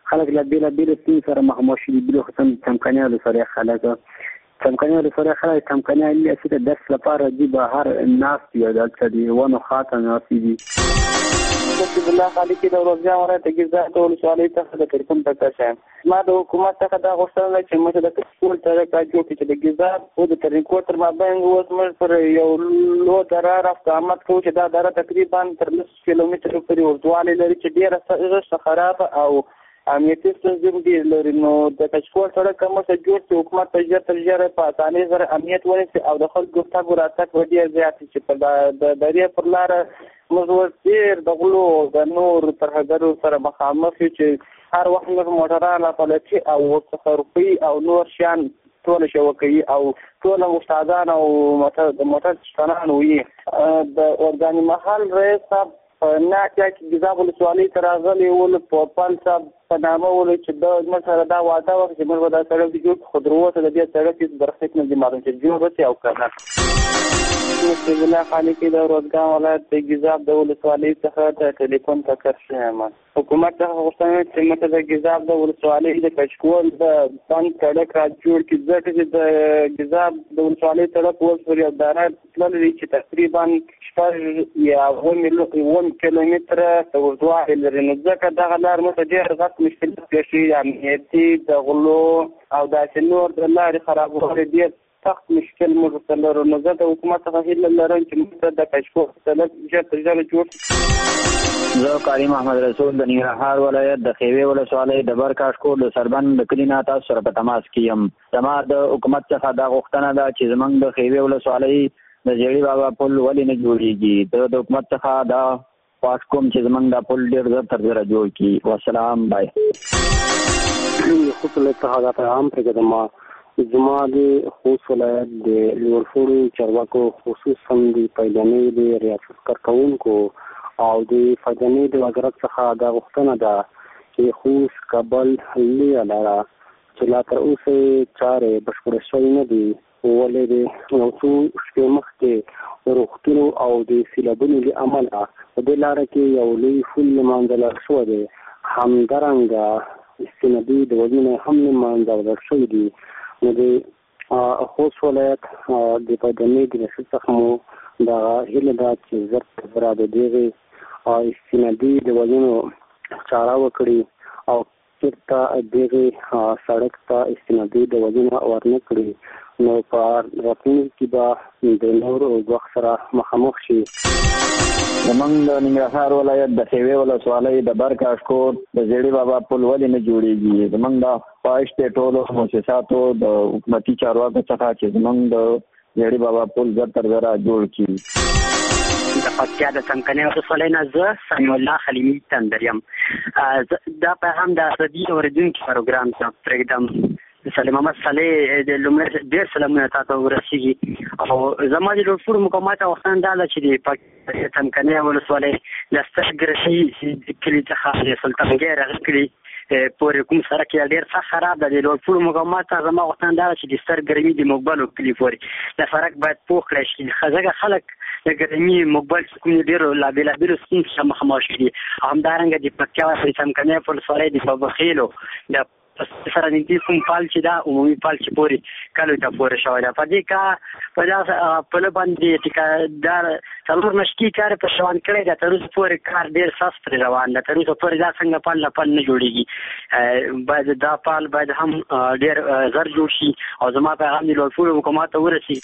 خلک له بېلابېلو ستونزو سره مخامخ شوي دي. بلخصوصا څمکنیو ولسوالۍ خلک څمکنیو علي اسي د درس لپاره دي بهر ناست دي او دلته د ونو خاته ناستې دي. نصیب الله خالقي د روزګان ولایت د ګیزاب ولسوالۍ څخه د تلیفون ټکر شوم. ما د حکومت څخه دا غوښتنه ده چې موږ د سکول سړک جوړ کړي چې د ګیزاب او د ترینکوټ تر مابین اوس موږ پر یو لو دره رفتامت کوو چې دا دره تقریبا تر 10 کیلومترو پورې اوږدوالی لري چې ډېره خرابه او امنیتي ستونزې ډېر لري. نو د کچکول سړک که موږ جوړ کړي حکومت په ژر تر ژره په اسانۍ سره امنیت ونیسي او د خلکو تګ راتګ به ډېر زیات شي چې په د درې پر لاره موږ اوس ډېر د غلو د نور ترهګرو سره مخامخ یو چې هر وخت موږ موټران راپلټي او ورڅخه روپۍ او نور شیان ټوله شوکوي او ټوله استادان او د موټر شتنان وي. د ارګاني محل رئیس صاحب په ناکیا کې ګیزاب ولسوالۍ ته راغلی ول په پال صاحب په نامه ول چې د موږ سره دا وعده وکړه چې موږ به دا سړک جوړ کړو. خو تر اوسه د دې سړک هېڅ برخلیک نه دي معلوم چې جوړ به شي او که نه. نصیب الله خالقي د روزګان ولایت د ګیزاب د ولسوالۍ څخه د ټلیفون ټکر شوم. حکومت څخه غوښتنه چې موږ د ګیزاب د ولسوالۍ د کچکول د بند سړک را جوړ کړي ځکه چې د ګیزاب د ولسوالۍ سړک اوس پر یو دره تللی چې تقریبا 8 کیلومتره اوږدوالی لري. نو ځکه دغه لار موږ ته ډېر غټ مشکلات پېښ شوي امنیتي د غلو او داسې نور د لارې خرابوالی ډېر سخت مشکل موږ ته لرو. نو زه د حکومت څخه هیله لرم چې موږ ته د کچکول سړک ژر تر ژره جوړ کړي. زه قاری محمد رسول د ننګرهار ولایت د خیوې ولسوالۍ د برکاشکوټ د سربند د کلي نه تاسو سره په تماس کې یم. زما د حکومت څخه دا غوښتنه ده چې زموږ د خیوې ولسوالۍ د زیړي بابا پل ولې نه جوړیږي. د حکومت څخه دا خواهش کوم چې زموږ دا پل ډېر ژر تر ژره جوړ کړي. والسلام بای. خصوصا اتحادات عام پرېږدم زما د خوست ولایت د لوړپوړو چارواکو خصوصا د پیدانۍ د ریاست کارکوونکو او د فدانۍ د وزارت څخه دا غوښتنه ده چې خوست کابل لویه لاره چې لا تر اوسه چارې بشپړې شوې نه دي ولې د یو څو شپې مخکې روغتونو او د سیلابونو له امله په دې لاره کې یو لوی پل لمانځل شوی دی. همدارنګه استنادي د وزن هم لمانځل شوی دی. نو د خوست ولایت د پیدانۍ د ریاست څخه مو دا هیله ده چې زر تر زره د دغې استنادي د وزنو چاره وکړي او چېرته دغې سړک ته استنادي د وزنه ورنه کړي نو په راتلونکي کې به د نورو وخت سره مخامخ شي. زموږ د ننګرهار ولایت د خیوې ولسوالۍ د برکاشکوټ د زیړي بابا پل ولې نه جوړیږي. زموږ د خواهش دی ټولو مؤسساتو د حکومتي چارواکو څخه چې زموږ د زیړي بابا پل ژر تر ژره جوړ کړي. د پکتیا د څمکنیو ولسوالۍ نه زه سمیع الله خلیمي تندر یم. دا پیغام د ازادي اورېدونکي پروګرام ته پرېږدم. سلیم محمد صالح د لومړي ډېر سلامونه تاسو ورسیږي او زما د لوړپوړو مقامات غوښتنه دا ده چې د پکتیا څمکنیو ولسوالۍ د سترګرشي کلي څخه د سلطانګۍ راغلي پورې کوم سړک یې ډېر سخت خراب ده. د لوړپوړو مقامات زما غوښتنه دا ده چې د سترګرمي د مقبلو کلي پورې د سړک باید پوخ کړی شي. ځکه خلک د ګرمي مقبل چې کوم ډېرو لا بېلابېلو ستونزو سره مخامخ شوي دي. همدارنګه د پکتیا د څمکنیو ولسوالۍ د بابخیلو د سره نږدې کوم پال چې دا عمومي پال چې پورې کلو ته پورې شوی ده. په دې کار په دغه پله باندې ټیکهدار څلور مشکي کار په شوان کړی ده. تر اوسه پورې کار ډېر سخت پرې روان ده. تر اوسه پورې دا څنګه پال له پل نه جوړېږي. باید دا پال باید هم ډېر زر جوړ شي او زما پیغام د لوړپوړو حکومت ته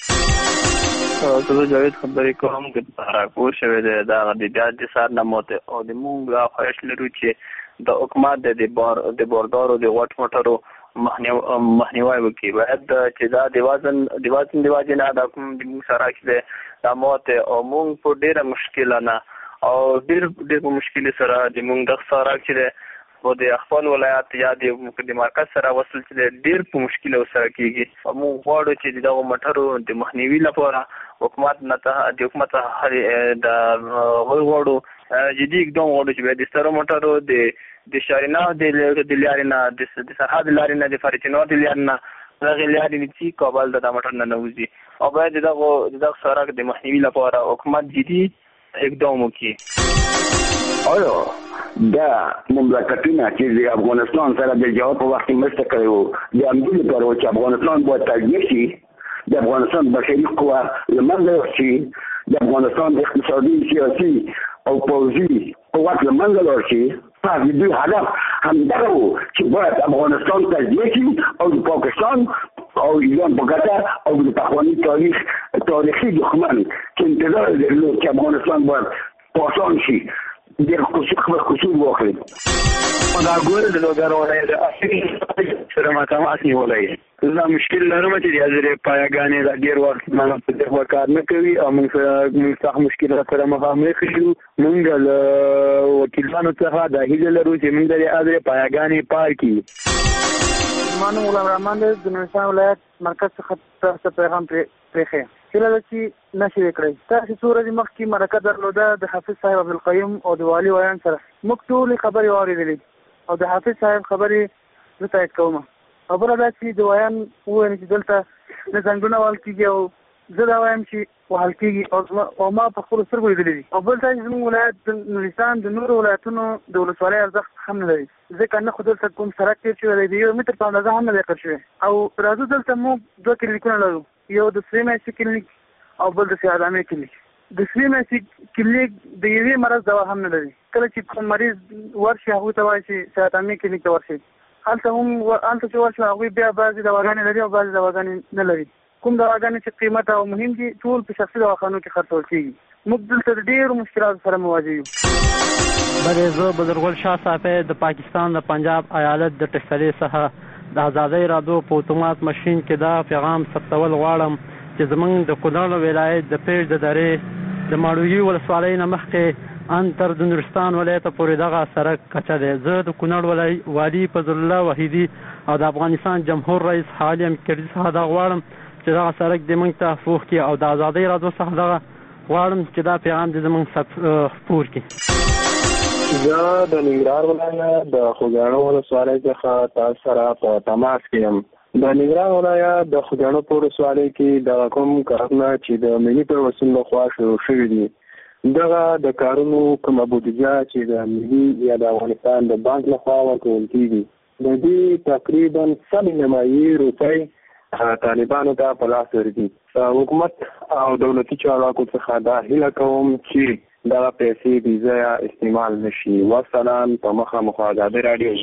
ورسي. زه جاوید خبرې کوم چې راکور شوی دی دا د بیا د سار نه موت او د مونږ دا خواهش لرو چې د حکومت د باردارو د غټ موټرو مخنیوی وکړي. باید چې دا د وزن د وجې نه دا کوم د موږ سړک دی دا موت او موږ په ډېره مشکله نه او ډېر په مشکل سره د موږ دغه سړک چې دی و د خپل ولایت یا د مرکز سره وصل چې ډېر په مشکل سره کېږي. موږ غواړو چې دغه موټرو د مخنیوي لپاره حکومت د غواړو جدي اقدام غواړو چې د سترو موټرو د شارینه د لارې نه د سرحد لارې نه د فارچینو د لارې نه دغه لارې نیسي کابل د موټر نه نوځي او باید دغه سړک د مخنیوي لپاره حکومت جدي اقدام وکړي. دا مملکتونه چې د افغانستان سره د جواب په وخت کې مرسته کړې وو د همدې لپاره چې افغانستان باید تجزیه شي، د افغانستان بشري قوه له منځه لاړ شي، د افغانستان د اقتصادي سیاسي او پوځي قوت له منځه لاړ شي. د دوی هدف همدغه و چې باید افغانستان تجزیه شي او د پاکستان او ایران په ګټه او د پخواني تاریخي دښمن چې انتظار درلود چې افغانستان باید پاسان شي د خپل قصور واخلي. دا ګوره د لوګر ولایت د اصلي سره متماس نیولای دا مشکل لرم چې د ازرې پایګانې د ډیر وخت نه په دغه کار نه کوي او موږ څه مشکلات سره مخامخ یو. موږ له وکیلانو څخه د هیله لرو چې موږ د ازرې پایګانې پار کړو. مانو غلام رحمان د نورستان ولایت مرکز څخه پیغام پرېخه کله چې نشي وکړي. تاسو څو ورځې مخکې مرکه درلوده د حافظ صاحب عبدالقیوم او د والي ویان سره موږ ټول خبرې واورېدلې او د حافظ صاحب خبرې زه تایید کوم. خبره ده چې د ویان وویل چې دلته نه ځنګلونه وهل کېږي او زه دا وایم چې وهل کېږي او ما په خپلو سترګو لیدلی دي. او بل ځای چې زموږ ولایت د نورستان د نورو ولایتونو د ولسوالۍ ارزښت هم نه لري ځکه نه خو دلته کوم سړک تېر شوی دی د 1 متر په اندازه هم نه دی کړ شوی. او راځو دلته موږ 2 کلینیکونه لرو، یو د سرې میاشتې کلینیک او بل د سیاه دامې کلینیک. د سرې میاشتې کلینیک د یوې مرض دوا هم نه لري. کله چې کوم مریض ورشي هغوی ته وایي چې سیاه دامې کلینیک ته ورشي، هلته چې ورشي هغوی بیا بعضې دواګانې لري او بعضې دواګانې نه لري. کوم دواګانې چې قیمت او مهم دي ټول په شخصي دواخانو کې خرڅول کېږي. موږ دلته د ډېرو مشکلاتو سره مواجه یو. بلې زه بزرګل شاه صافی د پاکستان د پنجاب ایالت د ټکسلې څخه د ازادۍ رادیو په اتومات ماشین کې دا پیغام ثبتول غواړم چې زمونږ د کونړ ولایت د پیج د درې د ماړوګي ولسوالۍ نه مخکې ان تر د نورستان ولایت پورې دغه سړک کچه دی. زه د کونړ والي فضل الله وحیدي او د افغانستان جمهور رئیس حالي امکري څخه دا غواړم چې دغه سړک د موږ ته پوښ کړي او د ازادۍ رادیو څخه دغه غواړم چې دا پیغام د زموږ خپور کړي. زه د ننګرهار ولایت د خوږیاڼو ولسوالۍ څخه تاسو سره په تماس کې یم. د ننګرهار ولایت د خوږیاڼو په ولسوالۍ کې دغه کوم کارونه چې د ملي پروسین لخوا شروع شوي دي، دغه د کارونو کومه بودیجه چې د ملي یا د افغانستان د بانک لخوا ورکول کېږي، د دې تقریبا 100 نیمایي روپۍ طالبانو ته په لاس ورځي. حکومت او دولتي چارواکو څخه دا هیله کوم چې دغه پیسې بې ځایه استعمال نشي. والسلام. په مخامخ ازادۍ راډیو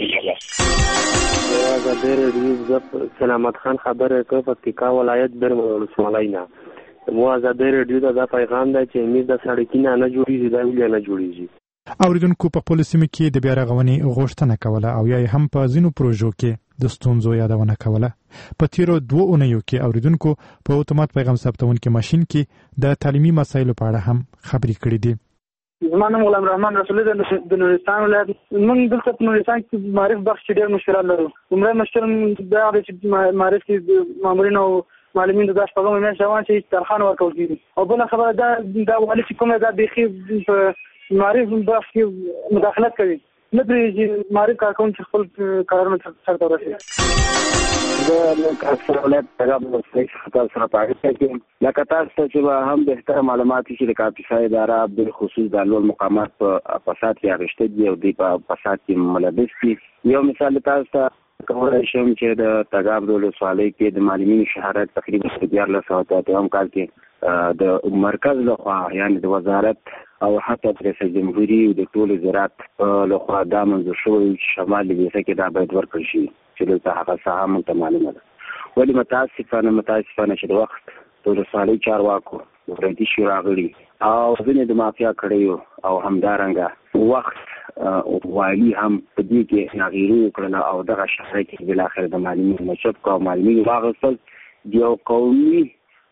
ازادۍ راډیو سلامت خان خبره کوي پکتیکا ولایت برمل ولسوالۍ نه. مو ازادۍ راډیو ته دا پیغام دی چې امید د سړکونه نه جوړیږي دا ولې نه جوړیږي. اوریدونکو په خپلو سیمو کې د بیا رغونې غوښتنه کوله او یا هم په ځینو پروژو کې د ستونزو یادونه کوله. په تیرو 2 اونیو کې اوریدونکو په اتومات پیغام ثبتونکي ماشین کې د تعلیمي مسایلو په اړه هم خبرې کړې دي. زما نوم غلام رحمان رسولي د نورستان ولایت. موږ دلته په نورستان کې معرف بخش ډېر مشکلات لرو. عمره مشکل دا دی چې معرف کې مامورین او معلمین د داش پیغام میاشت روان چې ترخان ورکول کېږي. او بله خبره دا والي چې کومه دا بیخي په معرف بخش کې مداخلت کوي نه پرېږدي معرف کارکوونکي خپل کارونه سرته ورسوي. زه له اکثر ولایت پیغام څخه تاسو سره په اړیکه کې یم. لکه تاسو ته چې به هم بهتره معلومات چې د کاپیسا اداره بالخصوص د لوړ مقامات په فساد کې اغېشته دي او دوی په فساد کې ملبس دي. یو مثال تاسو ته کولی شم چې د تګاب د ولسوالۍ کې د معلمینو شهادت تقریبا 1483 کال کې د مرکز لخوا یعنې د وزارت او حتی رئیس جمهوریت او د ټولو وزارت لخوا دا منظور شوی چې شمال لویدیځ کې دا باید ورکړل شي چې دلته هغه ساحه موږ ته معلومه ده. ولې متاسفانه چې د وخت د ولسوالۍ چارواکو ورېدي شي راغلي او ځینې د مافیا کړیو او همدارنګه وخت والي هم په دې کې ناغیري وکړله او دغه شهر کې بالاخره د معلمینو مشرف کو معلمینو واغستل د یو قومي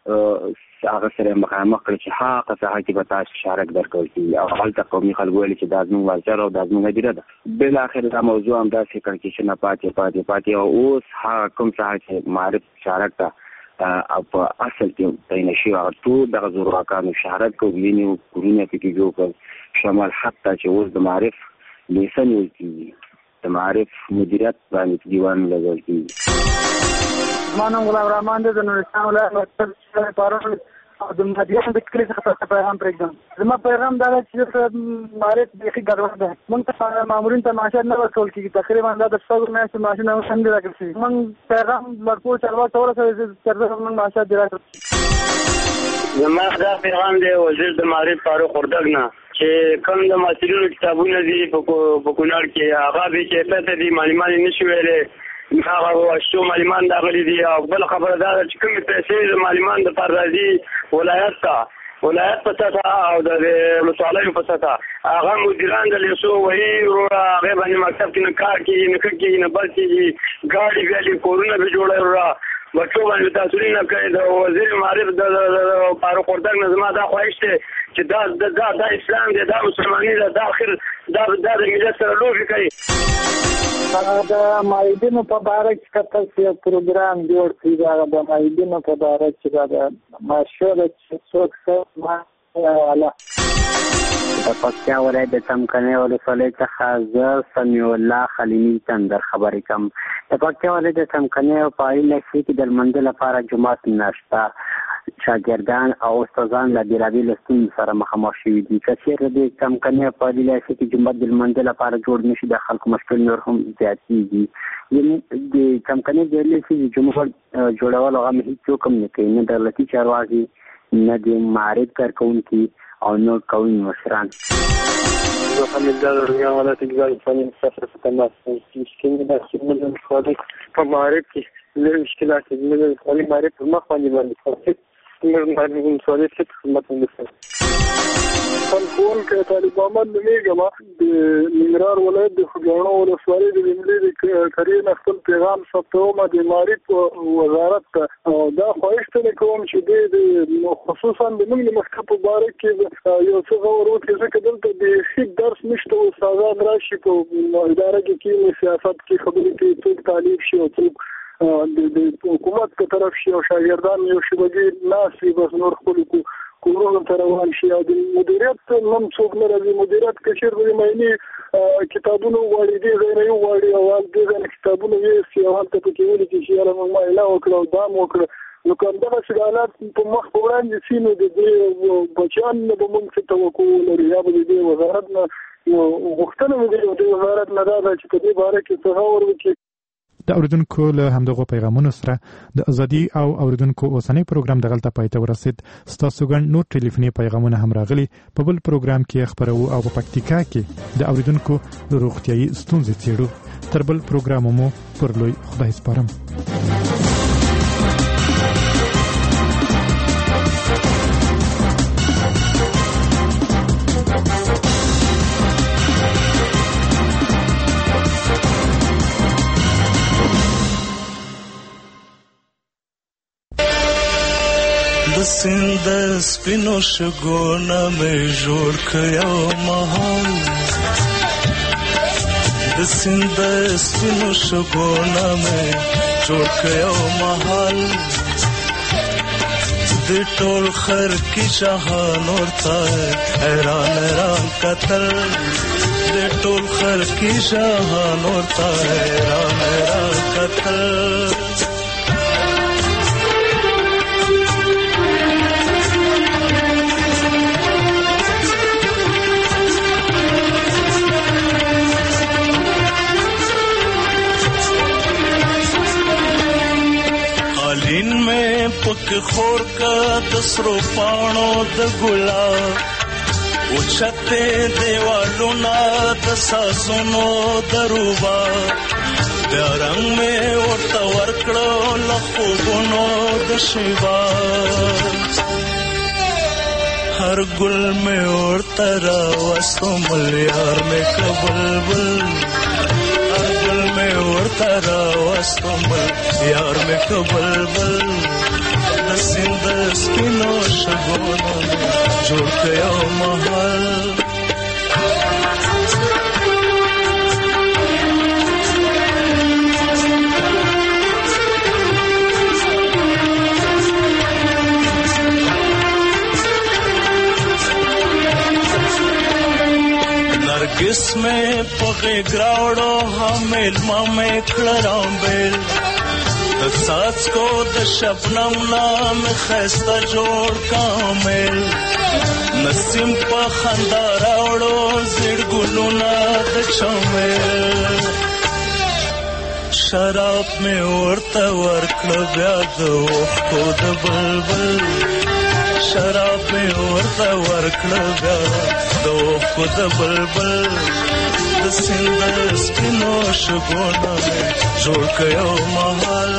هغه سره مخامخ کړ چې حق څخه کې به تاسو شارک درکول کیږي او هلته قومي خلکو ویل چې دا زموږ واجر او دا زموږ هدیره ده. بالاخره دا موضوع هم داسې کړ چې نه پاتې او اوس کوم څه چې معرف شارک ته او په اصل کې تعین شي هغه ټول دغه زورواکانو شهرت کوي کورونه پکې جوړ کړ شمال حتی چې اوس د معرف لیسن ویل کېږي د معرف مدیریت باندې دیوان لګول کېږي. زما نوم غلام رحمان دی د نورستان ولایت مرکز پارون او د مدیان د کلی څخه پیغام پرېږدم. زما پیغام دا دی چې معرف بیخي ګډوډ دی. موږ ته مامورین ته معاشات نه ورکول کېږي. تقریبا دا د 100 میاشتې معاشونه اوس هم نه راکړل شوي. موږ پیغام ورکول چارواکو ته ورسوي تر څو موږ معاشات دې راکړل. زما دا پیغام دی وزیر د معرف فاروق وردګ نه چې کوم د محصلینو کتابونه دي په کونړ کې هغه به کیفیت دي معلومات نشي ویلې هغه واشو معلومات راغلي دي. او بل خبره دا چې کومې پیسې د معلومات د پردازي ولایت په سطح او د مصالحو په سطح هغه مدیران د لیسو وایي هغه باندې مکتب کې نه کار کوي نه کوي نه بل کېږي ګاډي ویلي کورونه به جوړوي بچو باندې تاسو نه کوي. د وزیر معرف د فاروق وردګ نه زما دا خواهش دی چې دا اسلام دی دا مسلمانۍ ده دا اخر دا د ملت سره لوبې کوي. د معیدینو په باره کې که تاسو یو پروګرام جوړ کړئ دا د معیدینو په باره کې دا د مشهوره چې څوک څه والا د پکتیا ولایت د څمکنیو ولسوالۍ څخه زه سمیع الله خلیمي تندر خبرې کوم. د پکتیا ولایت د څمکنیو په عالی لښتې کې د لمانځه لپاره جومات نشته. شاګردان او استادان له بېلابېلو ستونزو سره مخامخ شوي دي. که چېرته د څمکنیو په عالی لښتې کې جومات د لمانځه لپاره جوړ نه شي د خلکو مشکل نور هم زیاتېږي. د څمکنیو د عالی لښتې جومات جوړول هغه هېڅوک هم نه کوي نه دولتي چارواکي نه د معارف کارکوونکي او نور قومي مشران. حمید الله رضا ولایت کې ځای مسافر په تماس کې د مشکلات په معارف کې له مشکلات د خپل معارف په مخ باندې موږ سوالي څه خدمت وکړو. ټلیفون کې طالب محمد نومیږم د ننګرهار ولایت د خوږیاڼو ولسوالۍ د ملي کرې خپل پیغام ثبتوم د معارف وزارت ته. دا خواهش ته کوم چې د خصوصا د موږ د مکتب په باره کې یو څه غور وکړي ځکه دلته د ښه درس نشته. استادان راشي په اداره کې سیاست کې خبرې کوي څوک طالب شي او څوک د حکومت په طرف شي او شاګردان یو شی بګي ناسي بس نور خپل کورونو ته روان شي. او د مدیریت نم څوک نه راځي. مدیریت کشر د معنی کتابونو غواړي دي غیر یو غواړي او د کتابونو یې سیاحت ته کې ویل چې یاره موږ اعلان وکړو دا مو وکړو نو کوم دا چې حالات په مخ وړاندې سینو د دې بچان نه به موږ څه توقع لري یا به د وزارت نه غوښتنه وکړي د وزارت نه دا چې په دې باره کې څه اور وکړي. د اوریدونکو له همدغه پیغامونو سره د ازادي او اوریدونکو اوسنی پروګرام دغلته پاتې ورسید. ستاسو ګڼ نور ټلیفوني پیغامونه هم راغلي. په بل پروګرام کې خبرو او په پکتیکا کې د اوریدونکو روغتيایي ستونزې څېړو. تر بل پروګرام مو پر لوی خدای سپارم. سند سپینو شګونه مې جوړ کړو مهال د سند سپینو شګونه مې جوړ کړو مهال د ټول خر کې جهان ورته حیران قتل د ټول خر کې جهان ورته حیران قتل. پک خور کا دسرو پانو د ګلاب او چته دیوالو نا د ساسونو دروبا د رنگ میں ورته ورکړو لخوبونو د شیبا هر ګل میں ورته راوستو ملیار میں کبلبل هر ګل میں ورته راوستو ملیار میں کبلبل سند سپینو شګونو جوړ کړو مهال नरगिस में पगे ग्रावड़ो हमेल मामे खड़राम बेल د څاڅکو د شبنم نام خسته جوړ کامل نسیم په خندا راوړو زړ ګلونه د چمل شراب مې ورته ورکړه بیا د اوښکو د بلبل شراب مې ورته ورکړه بیا د اوښکو د بلبل د سیند سپینو شګونه مې جوړ کړ یو محل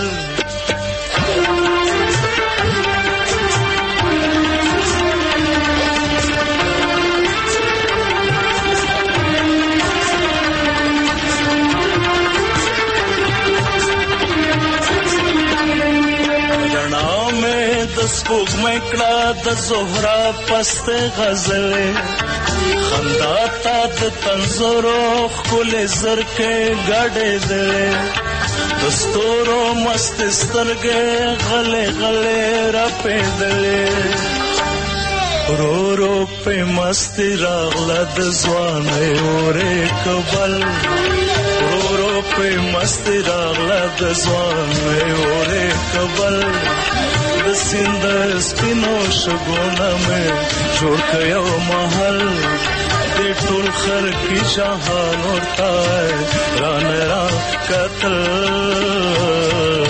سپوږمۍ کړه د زهرا پسته غزلې خندا تا د تنزورو ښکلې زرکې ګډې دلې د ستورو مست سترګې غلې غلې راپېدلې ورو ورو پې مستي راغله د ځوانۍ اورې کبل ورو ورو پې مستي راغله د ځوانۍ اورې کبل د سیند سپینو شګونه مې جوړ کړ یو محل د ټول خر کې جهان ورته رانه را کتل